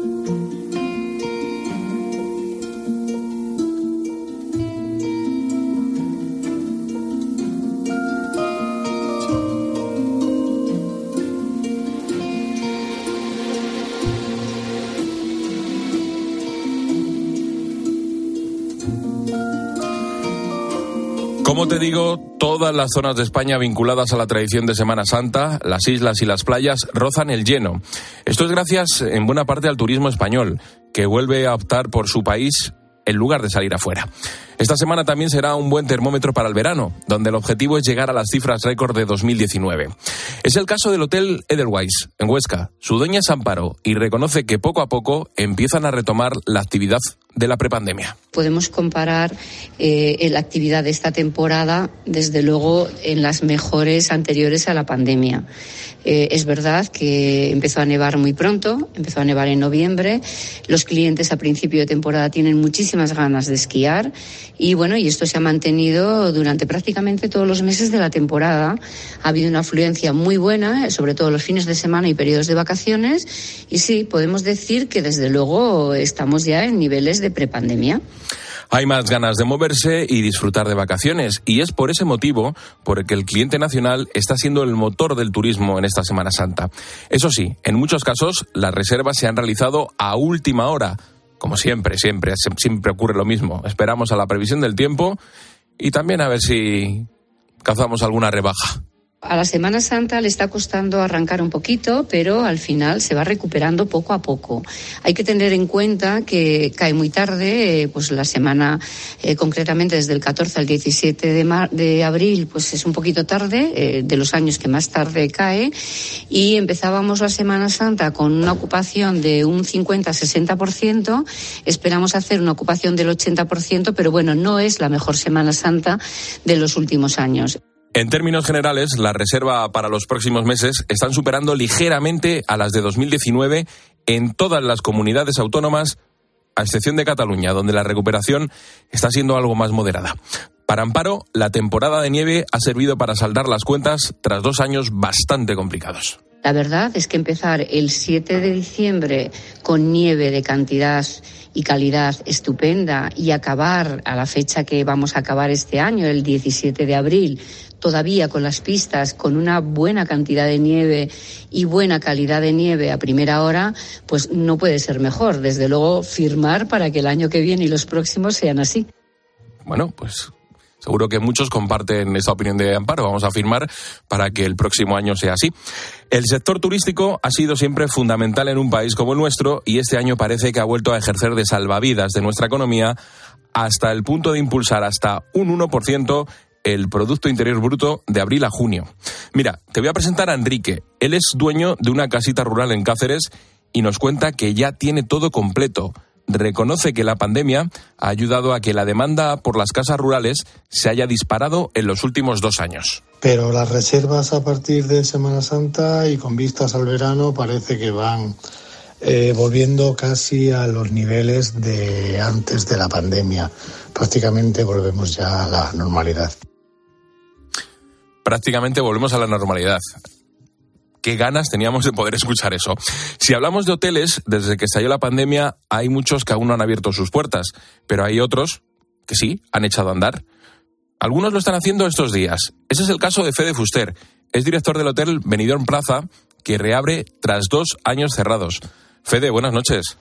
Como te digo, todas las zonas de España vinculadas a la tradición de Semana Santa, las islas y las playas, rozan el lleno. Esto es gracias en buena parte al turismo español, que vuelve a optar por su país en lugar de salir afuera. Esta semana también será un buen termómetro para el verano, donde el objetivo es llegar a las cifras récord de 2019. Es el caso del Hotel Edelweiss, en Huesca. Su dueña es Amparo y reconoce que poco a poco empiezan a retomar la actividad de la prepandemia. Podemos comparar la actividad de esta temporada, desde luego, en las mejores anteriores a la pandemia. Es verdad que empezó a nevar muy pronto, empezó a nevar en noviembre. Los clientes a principio de temporada tienen muchísimas ganas de esquiar y bueno, y esto se ha mantenido durante prácticamente todos los meses de la temporada. Ha habido una afluencia muy buena, sobre todo los fines de semana y periodos de vacaciones, y sí, podemos decir que desde luego estamos ya en niveles de prepandemia. Hay más ganas de moverse y disfrutar de vacaciones, y es por ese motivo por el que el cliente nacional está siendo el motor del turismo en esta Semana Santa. Eso sí, en muchos casos las reservas se han realizado a última hora. Como siempre ocurre lo mismo. Esperamos a la previsión del tiempo y también a ver si cazamos alguna rebaja. A la Semana Santa le está costando arrancar un poquito, pero al final se va recuperando poco a poco. Hay que tener en cuenta que cae muy tarde, pues la semana, concretamente desde el 14 al 17 de abril, pues es un poquito tarde, de los años que más tarde cae, y empezábamos la Semana Santa con una ocupación de un 50-60%, esperamos hacer una ocupación del 80%, pero bueno, no es la mejor Semana Santa de los últimos años. En términos generales, la reserva para los próximos meses están superando ligeramente a las de 2019 en todas las comunidades autónomas, a excepción de Cataluña, donde la recuperación está siendo algo más moderada. Para Amparo, la temporada de nieve ha servido para saldar las cuentas tras 2 años bastante complicados. La verdad es que empezar el 7 de diciembre con nieve de cantidad y calidad estupenda y acabar a la fecha que vamos a acabar este año, el 17 de abril, todavía con las pistas, con una buena cantidad de nieve y buena calidad de nieve a primera hora, pues no puede ser mejor. Desde luego, firmar para que el año que viene y los próximos sean así. Bueno, pues seguro que muchos comparten esta opinión de Amparo. Vamos a firmar para que el próximo año sea así. El sector turístico ha sido siempre fundamental en un país como el nuestro y este año parece que ha vuelto a ejercer de salvavidas de nuestra economía hasta el punto de impulsar hasta un 1% el Producto Interior Bruto de abril a junio. Mira, te voy a presentar a Enrique. Él es dueño de una casita rural en Cáceres y nos cuenta que ya tiene todo completo. Reconoce que la pandemia ha ayudado a que la demanda por las casas rurales se haya disparado en los últimos 2 años. Pero las reservas a partir de Semana Santa y con vistas al verano parece que van volviendo casi a los niveles de antes de la pandemia. Prácticamente volvemos ya a la normalidad. Prácticamente volvemos a la normalidad. qué ganas teníamos de poder escuchar eso. Si hablamos de hoteles, desde que estalló la pandemia, hay muchos que aún no han abierto sus puertas, pero hay otros que sí, han echado a andar. Algunos lo están haciendo estos días. Ese es el caso de Fede Fuster. Es director del hotel Benidorm Plaza, que reabre tras 2 años cerrados. Fede, buenas noches.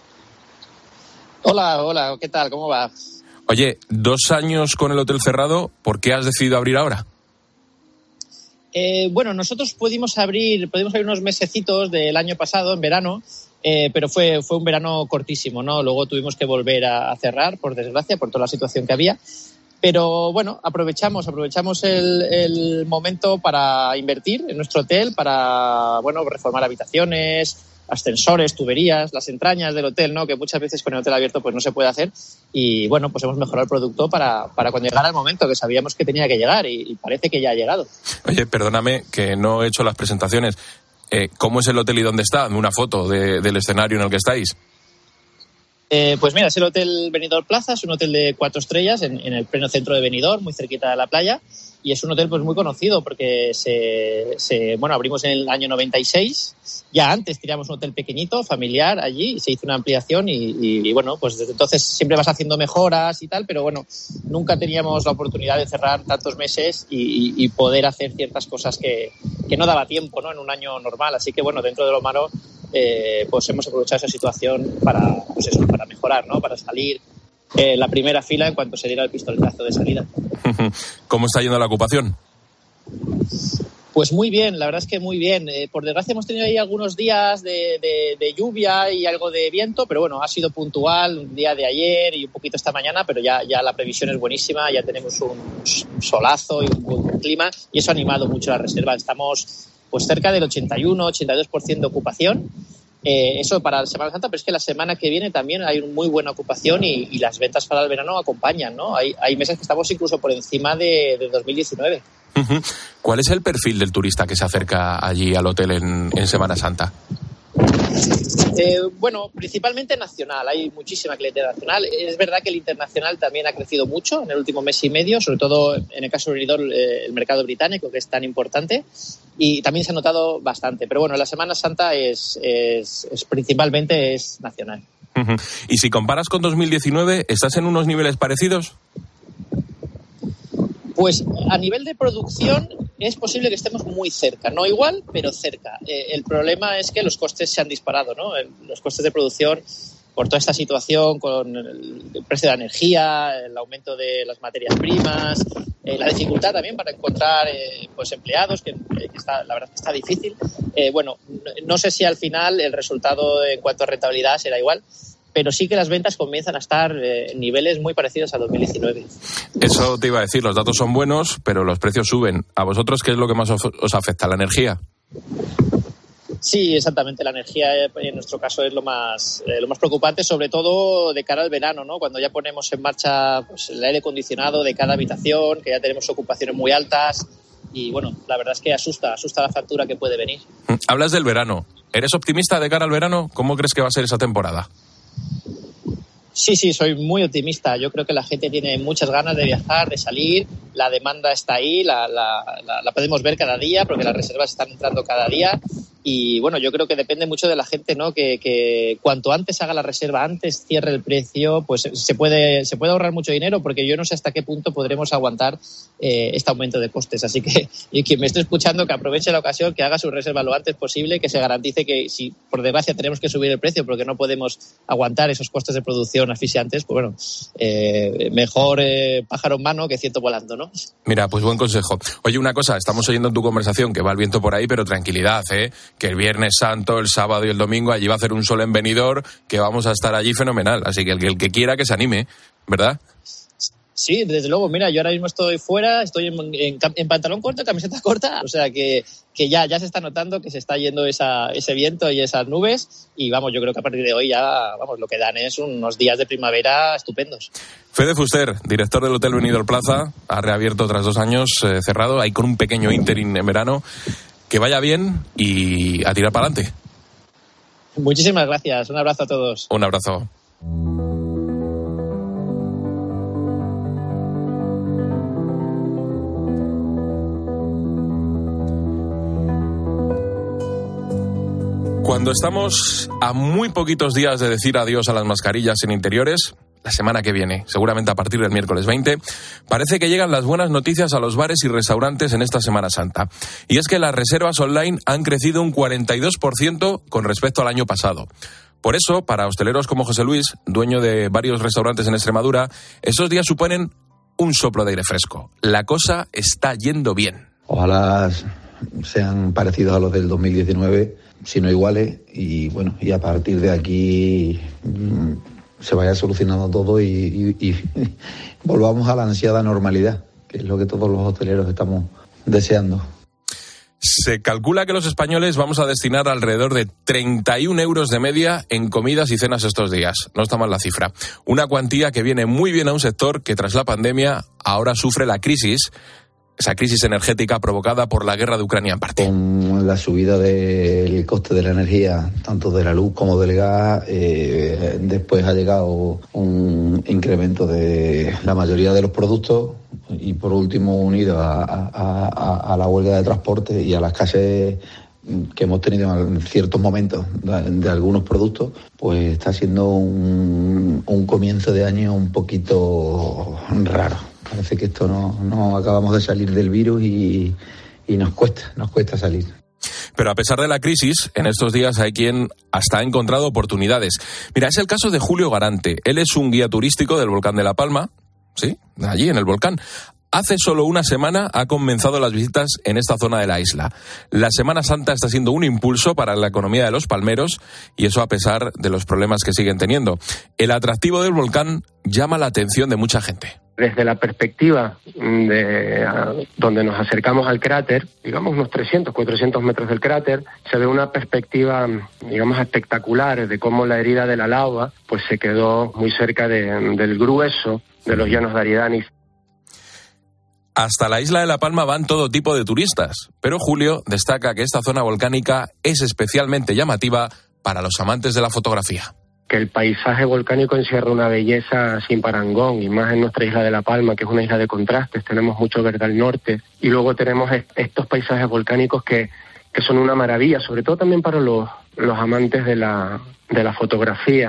Hola, ¿qué tal? ¿Cómo va? Oye, 2 años con el hotel cerrado, ¿por qué has decidido abrir ahora? Bueno, nosotros pudimos abrir unos mesecitos del año pasado, en verano, pero fue un verano cortísimo, ¿no? Luego tuvimos que volver a cerrar, por desgracia, por toda la situación que había. Pero bueno, aprovechamos el momento para invertir en nuestro hotel, para reformar habitaciones, ascensores, tuberías, las entrañas del hotel, ¿no? Que muchas veces con el hotel abierto pues no se puede hacer. Y bueno, pues hemos mejorado el producto para cuando llegara el momento, que sabíamos que tenía que llegar y parece que ya ha llegado. Oye, perdóname que no he hecho las presentaciones. ¿Cómo es el hotel y dónde está? Dame una foto del escenario en el que estáis. Pues mira, es el Hotel Benidorm Plaza, es un hotel de 4 estrellas en el pleno centro de Benidorm, muy cerquita de la playa, y es un hotel pues muy conocido porque abrimos en el año 96, ya antes teníamos un hotel pequeñito, familiar allí, y se hizo una ampliación y bueno, pues desde entonces siempre vas haciendo mejoras y tal, pero bueno, nunca teníamos la oportunidad de cerrar tantos meses y poder hacer ciertas cosas que no daba tiempo, ¿no? En un año normal, así que bueno, dentro de lo malo, pues hemos aprovechado esa situación para mejorar, ¿no? Para salir la primera fila en cuanto se diera el pistoletazo de salida. ¿Cómo está yendo la ocupación? Pues muy bien, la verdad es que muy bien. Por desgracia hemos tenido ahí algunos días de lluvia y algo de viento, pero bueno, ha sido puntual un día de ayer y un poquito esta mañana, pero ya la previsión es buenísima, ya tenemos un solazo y un buen clima y eso ha animado mucho la reserva. Estamos pues cerca del 81-82% de ocupación. Eso para la Semana Santa, pero es que la semana que viene también hay una muy buena ocupación y las ventas para el verano acompañan, ¿no? Hay meses que estamos incluso por encima de 2019. ¿Cuál es el perfil del turista que se acerca allí al hotel en Semana Santa? Bueno, principalmente nacional, hay muchísima clientela nacional. Es verdad que el internacional también ha crecido mucho en el último mes y medio, sobre todo en el caso de Benidorm, el mercado británico, que es tan importante, y también se ha notado bastante. Pero bueno, la Semana Santa es principalmente nacional. Y si comparas con 2019, ¿estás en unos niveles parecidos? Pues a nivel de producción es posible que estemos muy cerca, no igual, pero cerca. El problema es que los costes se han disparado, ¿no? Los costes de producción, por toda esta situación, con el precio de la energía, el aumento de las materias primas, la dificultad también para encontrar pues empleados, que la verdad es que está difícil. Bueno, no sé si al final el resultado en cuanto a rentabilidad será igual, pero sí que las ventas comienzan a estar en niveles muy parecidos a 2019. Eso te iba a decir, los datos son buenos, pero los precios suben. ¿A vosotros qué es lo que más os afecta? ¿La energía? Sí, exactamente. La energía en nuestro caso es lo más preocupante, sobre todo de cara al verano, ¿no? Cuando ya ponemos en marcha pues, el aire acondicionado de cada habitación, que ya tenemos ocupaciones muy altas y bueno, la verdad es que asusta la factura que puede venir. Hablas del verano. ¿Eres optimista de cara al verano? ¿Cómo crees que va a ser esa temporada? Sí, soy muy optimista. Yo creo que la gente tiene muchas ganas de viajar, de salir. La demanda está ahí, la podemos ver cada día porque las reservas están entrando cada día. Y bueno, yo creo que depende mucho de la gente, ¿no? Que cuanto antes haga la reserva, antes cierre el precio, pues se puede ahorrar mucho dinero porque yo no sé hasta qué punto podremos aguantar este aumento de costes. Así que y quien me esté escuchando, que aproveche la ocasión, que haga su reserva lo antes posible, que se garantice que si por desgracia tenemos que subir el precio porque no podemos aguantar esos costes de producción asfixiantes, pues bueno, mejor pájaro en mano que ciento volando, ¿no? Mira, pues buen consejo. Oye, una cosa, estamos oyendo en tu conversación que va el viento por ahí, pero tranquilidad, que el Viernes Santo, el sábado y el domingo allí va a hacer un sol en Benidorm, que vamos a estar allí fenomenal. Así que el que quiera que se anime, ¿verdad? Sí, desde luego. Mira, yo ahora mismo estoy fuera, estoy en pantalón corto, camiseta corta, o sea que ya se está notando que se está yendo ese viento y esas nubes y vamos, yo creo que a partir de hoy ya, vamos, lo que dan es unos días de primavera estupendos. Fede Fuster, director del Hotel Benidorm Plaza, ha reabierto tras 2 años cerrado, ahí con un pequeño ínterin en verano. Que vaya bien y a tirar para adelante. Muchísimas gracias. Un abrazo a todos. Un abrazo. Cuando estamos a muy poquitos días de decir adiós a las mascarillas en interiores, la semana que viene, seguramente a partir del miércoles 20, parece que llegan las buenas noticias a los bares y restaurantes en esta Semana Santa. Y es que las reservas online han crecido un 42% con respecto al año pasado. Por eso, para hosteleros como José Luis, dueño de varios restaurantes en Extremadura, estos días suponen un soplo de aire fresco. La cosa está yendo bien. Ojalá sean parecidos a los del 2019, si no iguales, y bueno, y a partir de aquí se vaya solucionando todo y volvamos a la ansiada normalidad, que es lo que todos los hosteleros estamos deseando. Se calcula que los españoles vamos a destinar alrededor de 31 euros de media en comidas y cenas estos días. No está mal la cifra. Una cuantía que viene muy bien a un sector que tras la pandemia ahora sufre la crisis, esa crisis energética provocada por la guerra de Ucrania en parte. Con la subida del coste de la energía, tanto de la luz como del gas, después ha llegado un incremento de la mayoría de los productos y por último unido a la huelga de transporte y a la escasez que hemos tenido en ciertos momentos de algunos productos, pues está siendo un comienzo de año un poquito raro. Parece que esto no acabamos de salir del virus y nos cuesta salir. Pero a pesar de la crisis, en estos días hay quien hasta ha encontrado oportunidades. Mira, es el caso de Julio Garante. Él es un guía turístico del volcán de La Palma, sí, allí en el volcán. Hace solo una semana ha comenzado las visitas en esta zona de la isla. La Semana Santa está siendo un impulso para la economía de los palmeros y eso a pesar de los problemas que siguen teniendo. El atractivo del volcán llama la atención de mucha gente. Desde la perspectiva de donde nos acercamos al cráter, digamos unos 300, 400 metros del cráter, se ve una perspectiva, digamos, espectacular de cómo la herida de la lava pues se quedó muy cerca del grueso de los llanos de Aridane. Hasta la isla de La Palma van todo tipo de turistas, pero Julio destaca que esta zona volcánica es especialmente llamativa para los amantes de la fotografía. Que el paisaje volcánico encierra una belleza sin parangón, y más en nuestra isla de La Palma, que es una isla de contrastes. Tenemos mucho verde al norte y luego tenemos estos paisajes volcánicos que son una maravilla, sobre todo también para los amantes de la fotografía.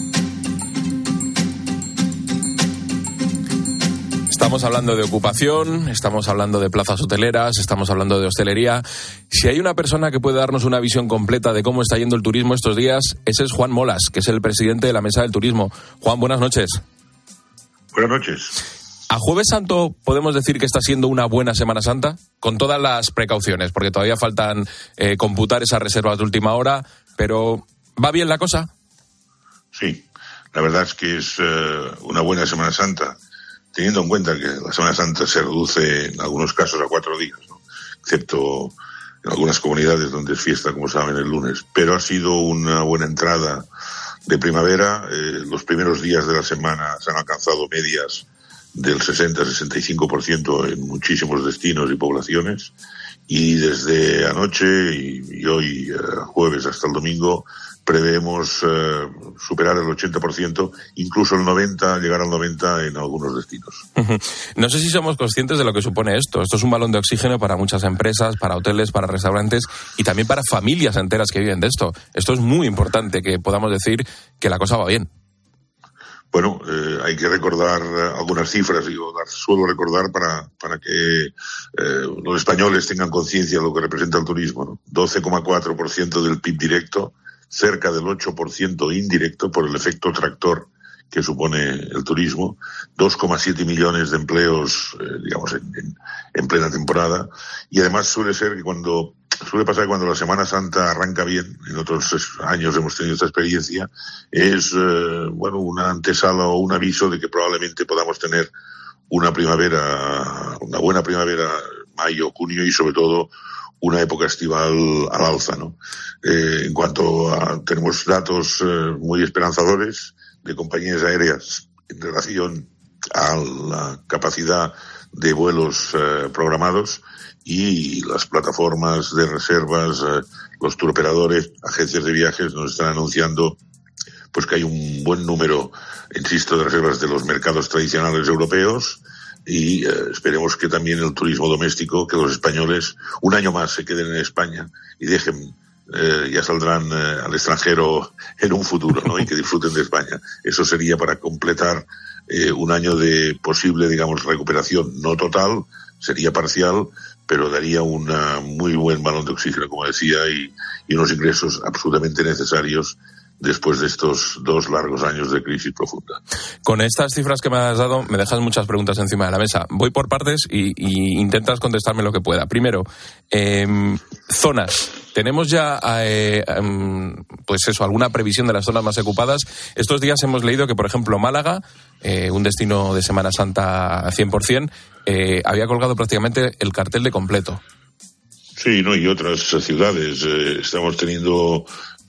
Estamos hablando de ocupación, estamos hablando de plazas hoteleras, estamos hablando de hostelería. Si hay una persona que puede darnos una visión completa de cómo está yendo el turismo estos días, ese es Juan Molas, que es el presidente de la Mesa del Turismo. Juan, buenas noches. Buenas noches. ¿A Jueves Santo podemos decir que está siendo una buena Semana Santa? Con todas las precauciones, porque todavía faltan computar esas reservas de última hora, pero ¿va bien la cosa? Sí, la verdad es que es una buena Semana Santa, teniendo en cuenta que la Semana Santa se reduce en algunos casos a 4 días, ¿no? Excepto en algunas comunidades donde es fiesta, como saben, el lunes. Pero ha sido una buena entrada de primavera. Los primeros días de la semana se han alcanzado medias del 60-65% en muchísimos destinos y poblaciones. Y desde anoche y hoy, jueves hasta el domingo, preveemos superar el 80%, incluso el 90%, llegar al 90% en algunos destinos. No sé si somos conscientes de lo que supone esto. Esto es un balón de oxígeno para muchas empresas, para hoteles, para restaurantes y también para familias enteras que viven de esto. Esto es muy importante, que podamos decir que la cosa va bien. Bueno, hay que recordar algunas cifras, suelo recordar para que los españoles tengan conciencia de lo que representa el turismo, ¿no? 12,4% del PIB directo, cerca del 8% indirecto por el efecto tractor que supone el turismo, 2,7 millones de empleos, digamos, en plena temporada, y además suele pasar que cuando la Semana Santa arranca bien, en otros años hemos tenido esta experiencia, es, una antesala o un aviso de que probablemente podamos tener una buena primavera, mayo, junio y sobre todo una época estival al alza, ¿no? En cuanto a, tenemos datos muy esperanzadores de compañías aéreas en relación a la capacidad de vuelos programados, y las plataformas de reservas, los turoperadores, agencias de viajes nos están anunciando pues que hay un buen número, insisto, de reservas de los mercados tradicionales europeos, y esperemos que también el turismo doméstico, que los españoles un año más se queden en España y dejen ya saldrán al extranjero en un futuro, ¿no? Y que disfruten de España. Eso sería para completar un año de posible, digamos, recuperación, no total, sería parcial, pero daría un muy buen balón de oxígeno, como decía, y unos ingresos absolutamente necesarios después de estos 2 largos años de crisis profunda. Con estas cifras que me has dado, me dejas muchas preguntas encima de la mesa. Voy por partes y intentas contestarme lo que pueda. Primero, zonas. ¿Tenemos ya, alguna previsión de las zonas más ocupadas? Estos días hemos leído que, por ejemplo, Málaga, un destino de Semana Santa 100%, había colgado prácticamente el cartel de completo. Sí, ¿no? Y otras ciudades. Estamos teniendo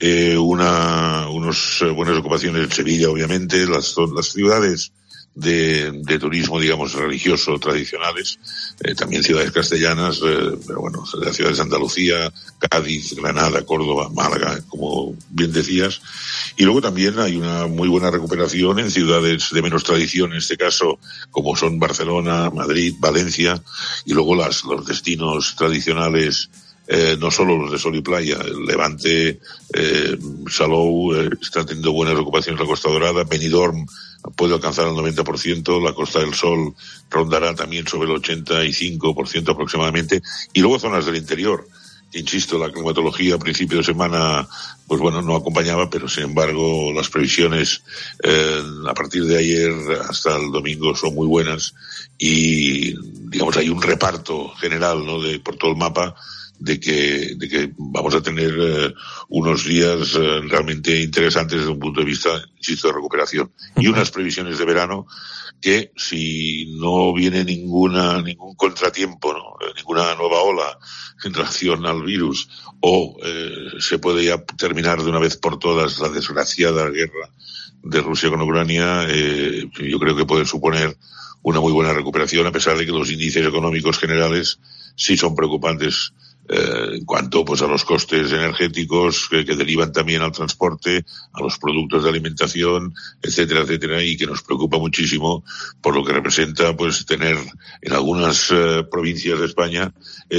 unas buenas ocupaciones en Sevilla, obviamente. Las ciudades de turismo, digamos, religioso, tradicionales, también ciudades castellanas, pero bueno, las ciudades de Andalucía, Cádiz, Granada, Córdoba, Málaga, como bien decías. Y luego también hay una muy buena recuperación en ciudades de menos tradición, en este caso, como son Barcelona, Madrid, Valencia, y luego los destinos tradicionales, no solo los de sol y playa, el Levante, Salou, está teniendo buenas ocupaciones en la Costa Dorada, Benidorm puede alcanzar el 90%, la Costa del Sol rondará también sobre el 85% aproximadamente, y luego zonas del interior. Insisto, la climatología a principio de semana, pues bueno, no acompañaba, pero sin embargo las previsiones a partir de ayer hasta el domingo son muy buenas y, digamos, hay un reparto general, ¿no?, por todo el mapa de que vamos a tener unos días realmente interesantes desde un punto de vista, insisto, de recuperación. Y unas previsiones de verano que, si no viene ningún contratiempo, ¿no?, ninguna nueva ola en relación al virus, o se puede ya terminar de una vez por todas la desgraciada guerra de Rusia con Ucrania, yo creo que puede suponer una muy buena recuperación, a pesar de que los índices económicos generales sí son preocupantes en cuanto, pues, a los costes energéticos que derivan también al transporte, a los productos de alimentación, etcétera, etcétera, y que nos preocupa muchísimo por lo que representa, pues, tener en algunas provincias de España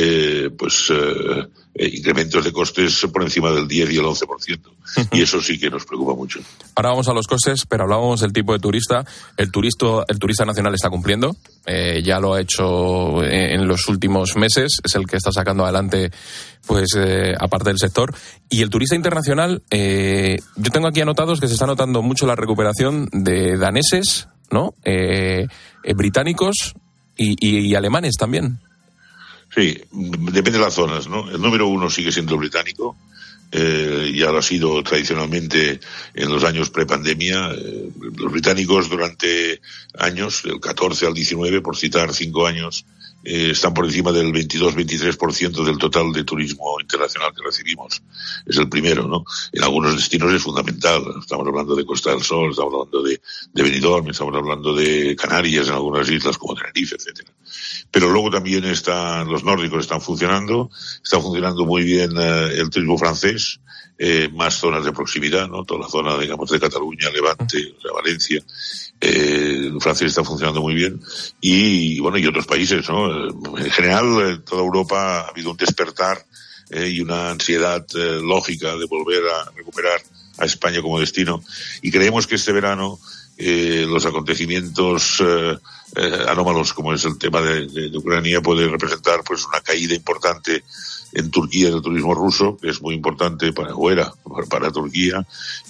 incrementos de costes por encima del 10 y el 11%. Y eso sí que nos preocupa mucho. Ahora vamos a los costes, pero hablábamos del tipo de turista. El turista nacional está cumpliendo, ya lo ha hecho en los últimos meses, es el que está sacando adelante, pues, aparte del sector. Y el turista internacional, yo tengo aquí anotados que se está notando mucho la recuperación de daneses, ¿no?, británicos y alemanes también. Sí, depende de las zonas, ¿no? El número 1 sigue siendo el británico, ya lo ha sido tradicionalmente en los años prepandemia. Los británicos durante años, del 14 al 19, por citar 5 años, están por encima del 22-23% del total de turismo internacional que recibimos. Es el primero, ¿no? En algunos destinos es fundamental. Estamos hablando de Costa del Sol, estamos hablando de Benidorm, estamos hablando de Canarias, en algunas islas como Tenerife, etcétera. Pero luego también los nórdicos están funcionando muy bien el turismo francés, más zonas de proximidad, ¿no? Toda la zona, digamos, de Cataluña, Levante, o sea, Valencia. El francés está funcionando muy bien y bueno, y otros países, ¿no? En general, en toda Europa ha habido un despertar y una ansiedad lógica de volver a recuperar a España como destino, y creemos que este verano los acontecimientos anómalos, como es el tema de Ucrania, puede representar, pues, una caída importante en Turquía del turismo ruso, que es muy importante para Turquía,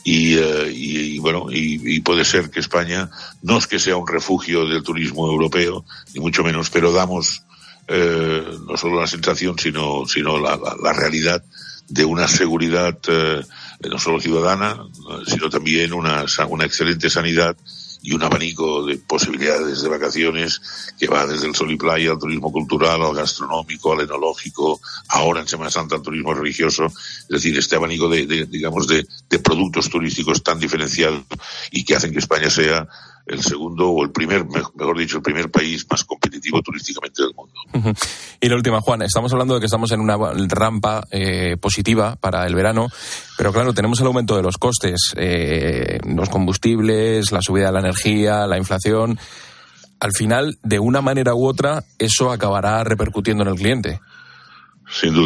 y puede ser que España no es que sea un refugio del turismo europeo, ni mucho menos, pero damos no solo la sensación, sino la realidad de una seguridad no solo ciudadana, sino también una excelente sanidad y un abanico de posibilidades de vacaciones que va desde el sol y playa al turismo cultural, al gastronómico, al enológico, ahora en Semana Santa al turismo religioso. Es decir, este abanico de productos turísticos tan diferenciados y que hacen que España sea el segundo o el primer país más competitivo turísticamente del mundo. Uh-huh. Y la última, Juan, estamos hablando de que estamos en una rampa positiva para el verano, pero claro, tenemos el aumento de los costes, los combustibles, la subida de la energía, la inflación. Al final, de una manera u otra, eso acabará repercutiendo en el cliente. Sin duda.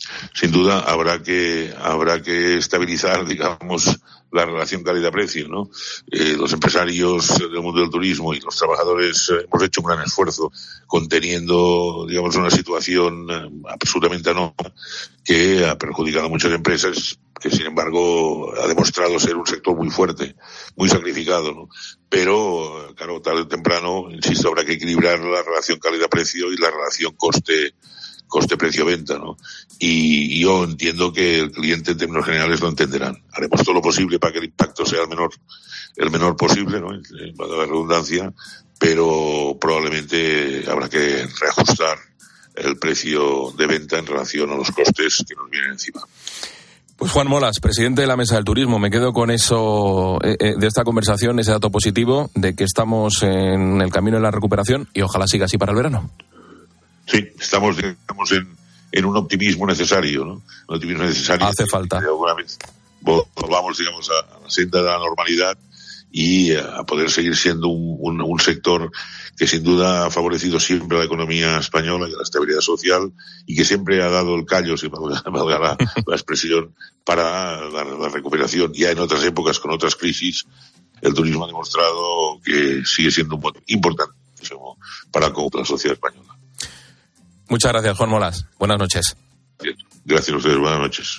sin duda habrá que estabilizar, digamos, la relación calidad-precio, ¿no? Los empresarios del mundo del turismo y los trabajadores hemos hecho un gran esfuerzo conteniendo, digamos, una situación absolutamente anómala que ha perjudicado a muchas empresas, que sin embargo ha demostrado ser un sector muy fuerte, muy sacrificado, ¿no? Pero, claro, tarde o temprano, insisto, habrá que equilibrar la relación calidad-precio y la relación coste-precio-venta, ¿no? Y yo entiendo que el cliente en términos generales lo entenderán. Haremos todo lo posible para que el impacto sea el menor posible, ¿no? Para la redundancia, pero probablemente habrá que reajustar el precio de venta en relación a los costes que nos vienen encima. Pues Juan Molas, presidente de la Mesa del Turismo, me quedo con eso de esta conversación, ese dato positivo de que estamos en el camino de la recuperación y ojalá siga así para el verano. Sí, estamos digamos, en un optimismo necesario, ¿no? Un optimismo necesario. Hace falta. Alguna vez volvamos, digamos, a la senda de la normalidad y a poder seguir siendo un sector que sin duda ha favorecido siempre a la economía española y a la estabilidad social y que siempre ha dado el callo, si valga la expresión, para la recuperación. Ya en otras épocas, con otras crisis, el turismo ha demostrado que sigue siendo un motor importantísimo para la sociedad española. Muchas gracias, Juan Molas. Buenas noches. Gracias a ustedes. Buenas noches.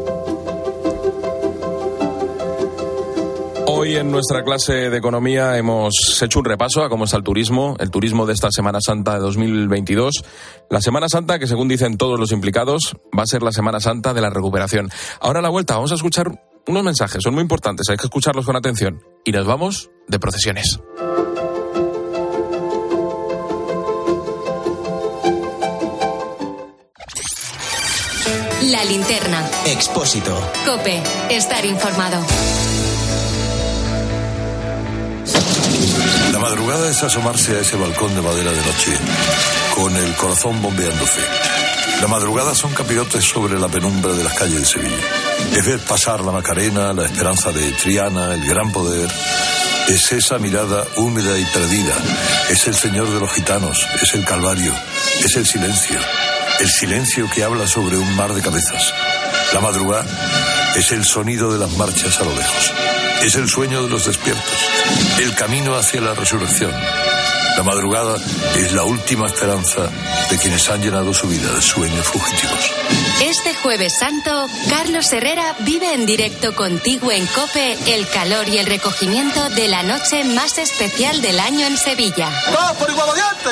Hoy en nuestra clase de economía hemos hecho un repaso a cómo está el turismo de esta Semana Santa de 2022. La Semana Santa que, según dicen todos los implicados, va a ser la Semana Santa de la recuperación. Ahora a la vuelta vamos a escuchar unos mensajes, son muy importantes, hay que escucharlos con atención. Y nos vamos de procesiones. La linterna. Expósito. COPE. Estar informado. La madrugada es asomarse a ese balcón de madera de noche, con el corazón bombeándose. La madrugada son capirotes sobre la penumbra de las calles de Sevilla. Es ver pasar la Macarena, la esperanza de Triana, el gran poder. Es esa mirada húmeda y perdida. Es el Señor de los Gitanos, es el Calvario, es el silencio. El silencio que habla sobre un mar de cabezas. La madrugada es el sonido de las marchas a lo lejos. Es el sueño de los despiertos. El camino hacia la resurrección. La madrugada es la última esperanza de quienes han llenado su vida de sueños fugitivos. Este Jueves Santo, Carlos Herrera vive en directo contigo en COPE el calor y el recogimiento de la noche más especial del año en Sevilla. ¡Vamos por Igualodiente!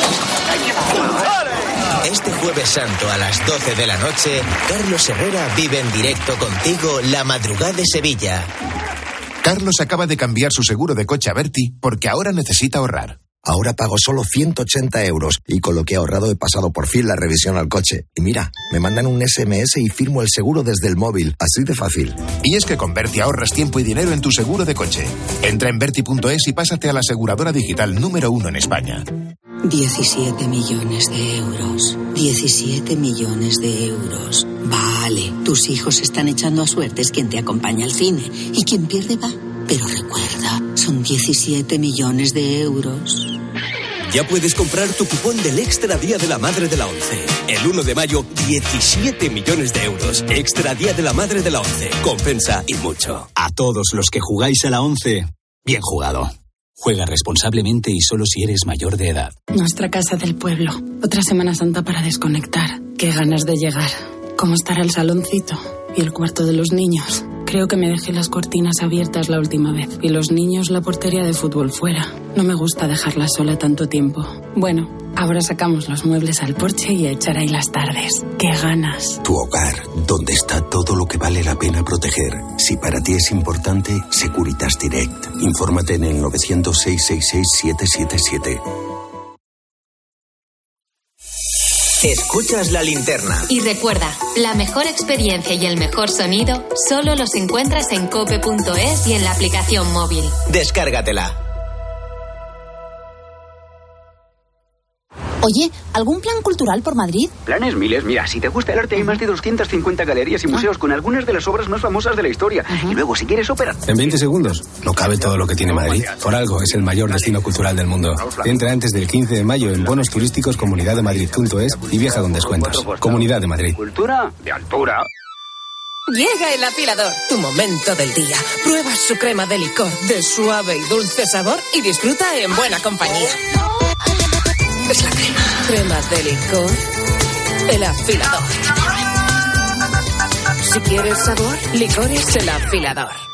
Este Jueves Santo a las 12 de la noche, Carlos Herrera vive en directo contigo la madrugada de Sevilla. Carlos acaba de cambiar su seguro de coche a Berti porque ahora necesita ahorrar. Ahora pago solo 180 euros y con lo que he ahorrado he pasado por fin la revisión al coche. Y mira, me mandan un SMS y firmo el seguro desde el móvil, así de fácil. Y es que con Berti ahorras tiempo y dinero en tu seguro de coche. Entra en Berti.es y pásate a la aseguradora digital número 1 en España. 17 millones de euros. 17 millones de euros. Vale, tus hijos están echando a suertes quien te acompaña al cine. Y quien pierde va. Pero recuerda, son 17 millones de euros. Ya puedes comprar tu cupón del Extra Día de la Madre de la ONCE. El 1 de mayo, 17 millones de euros. Extra Día de la Madre de la ONCE. Compensa y mucho. A todos los que jugáis a la ONCE, bien jugado. Juega responsablemente y solo si eres mayor de edad. Nuestra casa del pueblo. Otra Semana Santa para desconectar. Qué ganas de llegar. ¿Cómo estará el saloncito? Y el cuarto de los niños. Creo que me dejé las cortinas abiertas la última vez. Y los niños la portería de fútbol fuera. No me gusta dejarla sola tanto tiempo. Bueno, ahora sacamos los muebles al porche y a echar ahí las tardes. ¡Qué ganas! Tu hogar, donde está todo lo que vale la pena proteger. Si para ti es importante, Securitas Direct. Infórmate en el 900-666-777. Escuchas La Linterna. Y recuerda, la mejor experiencia y el mejor sonido solo los encuentras en cope.es y en la aplicación móvil. Descárgatela. Oye, ¿algún plan cultural por Madrid? Planes miles. Mira, si te gusta el arte hay más de 250 galerías y museos con algunas de las obras más famosas de la historia. Y luego, si quieres ópera... En 20 segundos no cabe todo lo que tiene Madrid. Por algo es el mayor destino cultural del mundo. Entra antes del 15 de mayo en bonos turísticos comunidademadrid.es y viaja con descuentos. Comunidad de Madrid. Cultura de altura. Llega el afilador, tu momento del día. Prueba su crema de licor de suave y dulce sabor y disfruta en buena compañía. Es la crema de licor, el afilador. Si quieres sabor, licor es el afilador.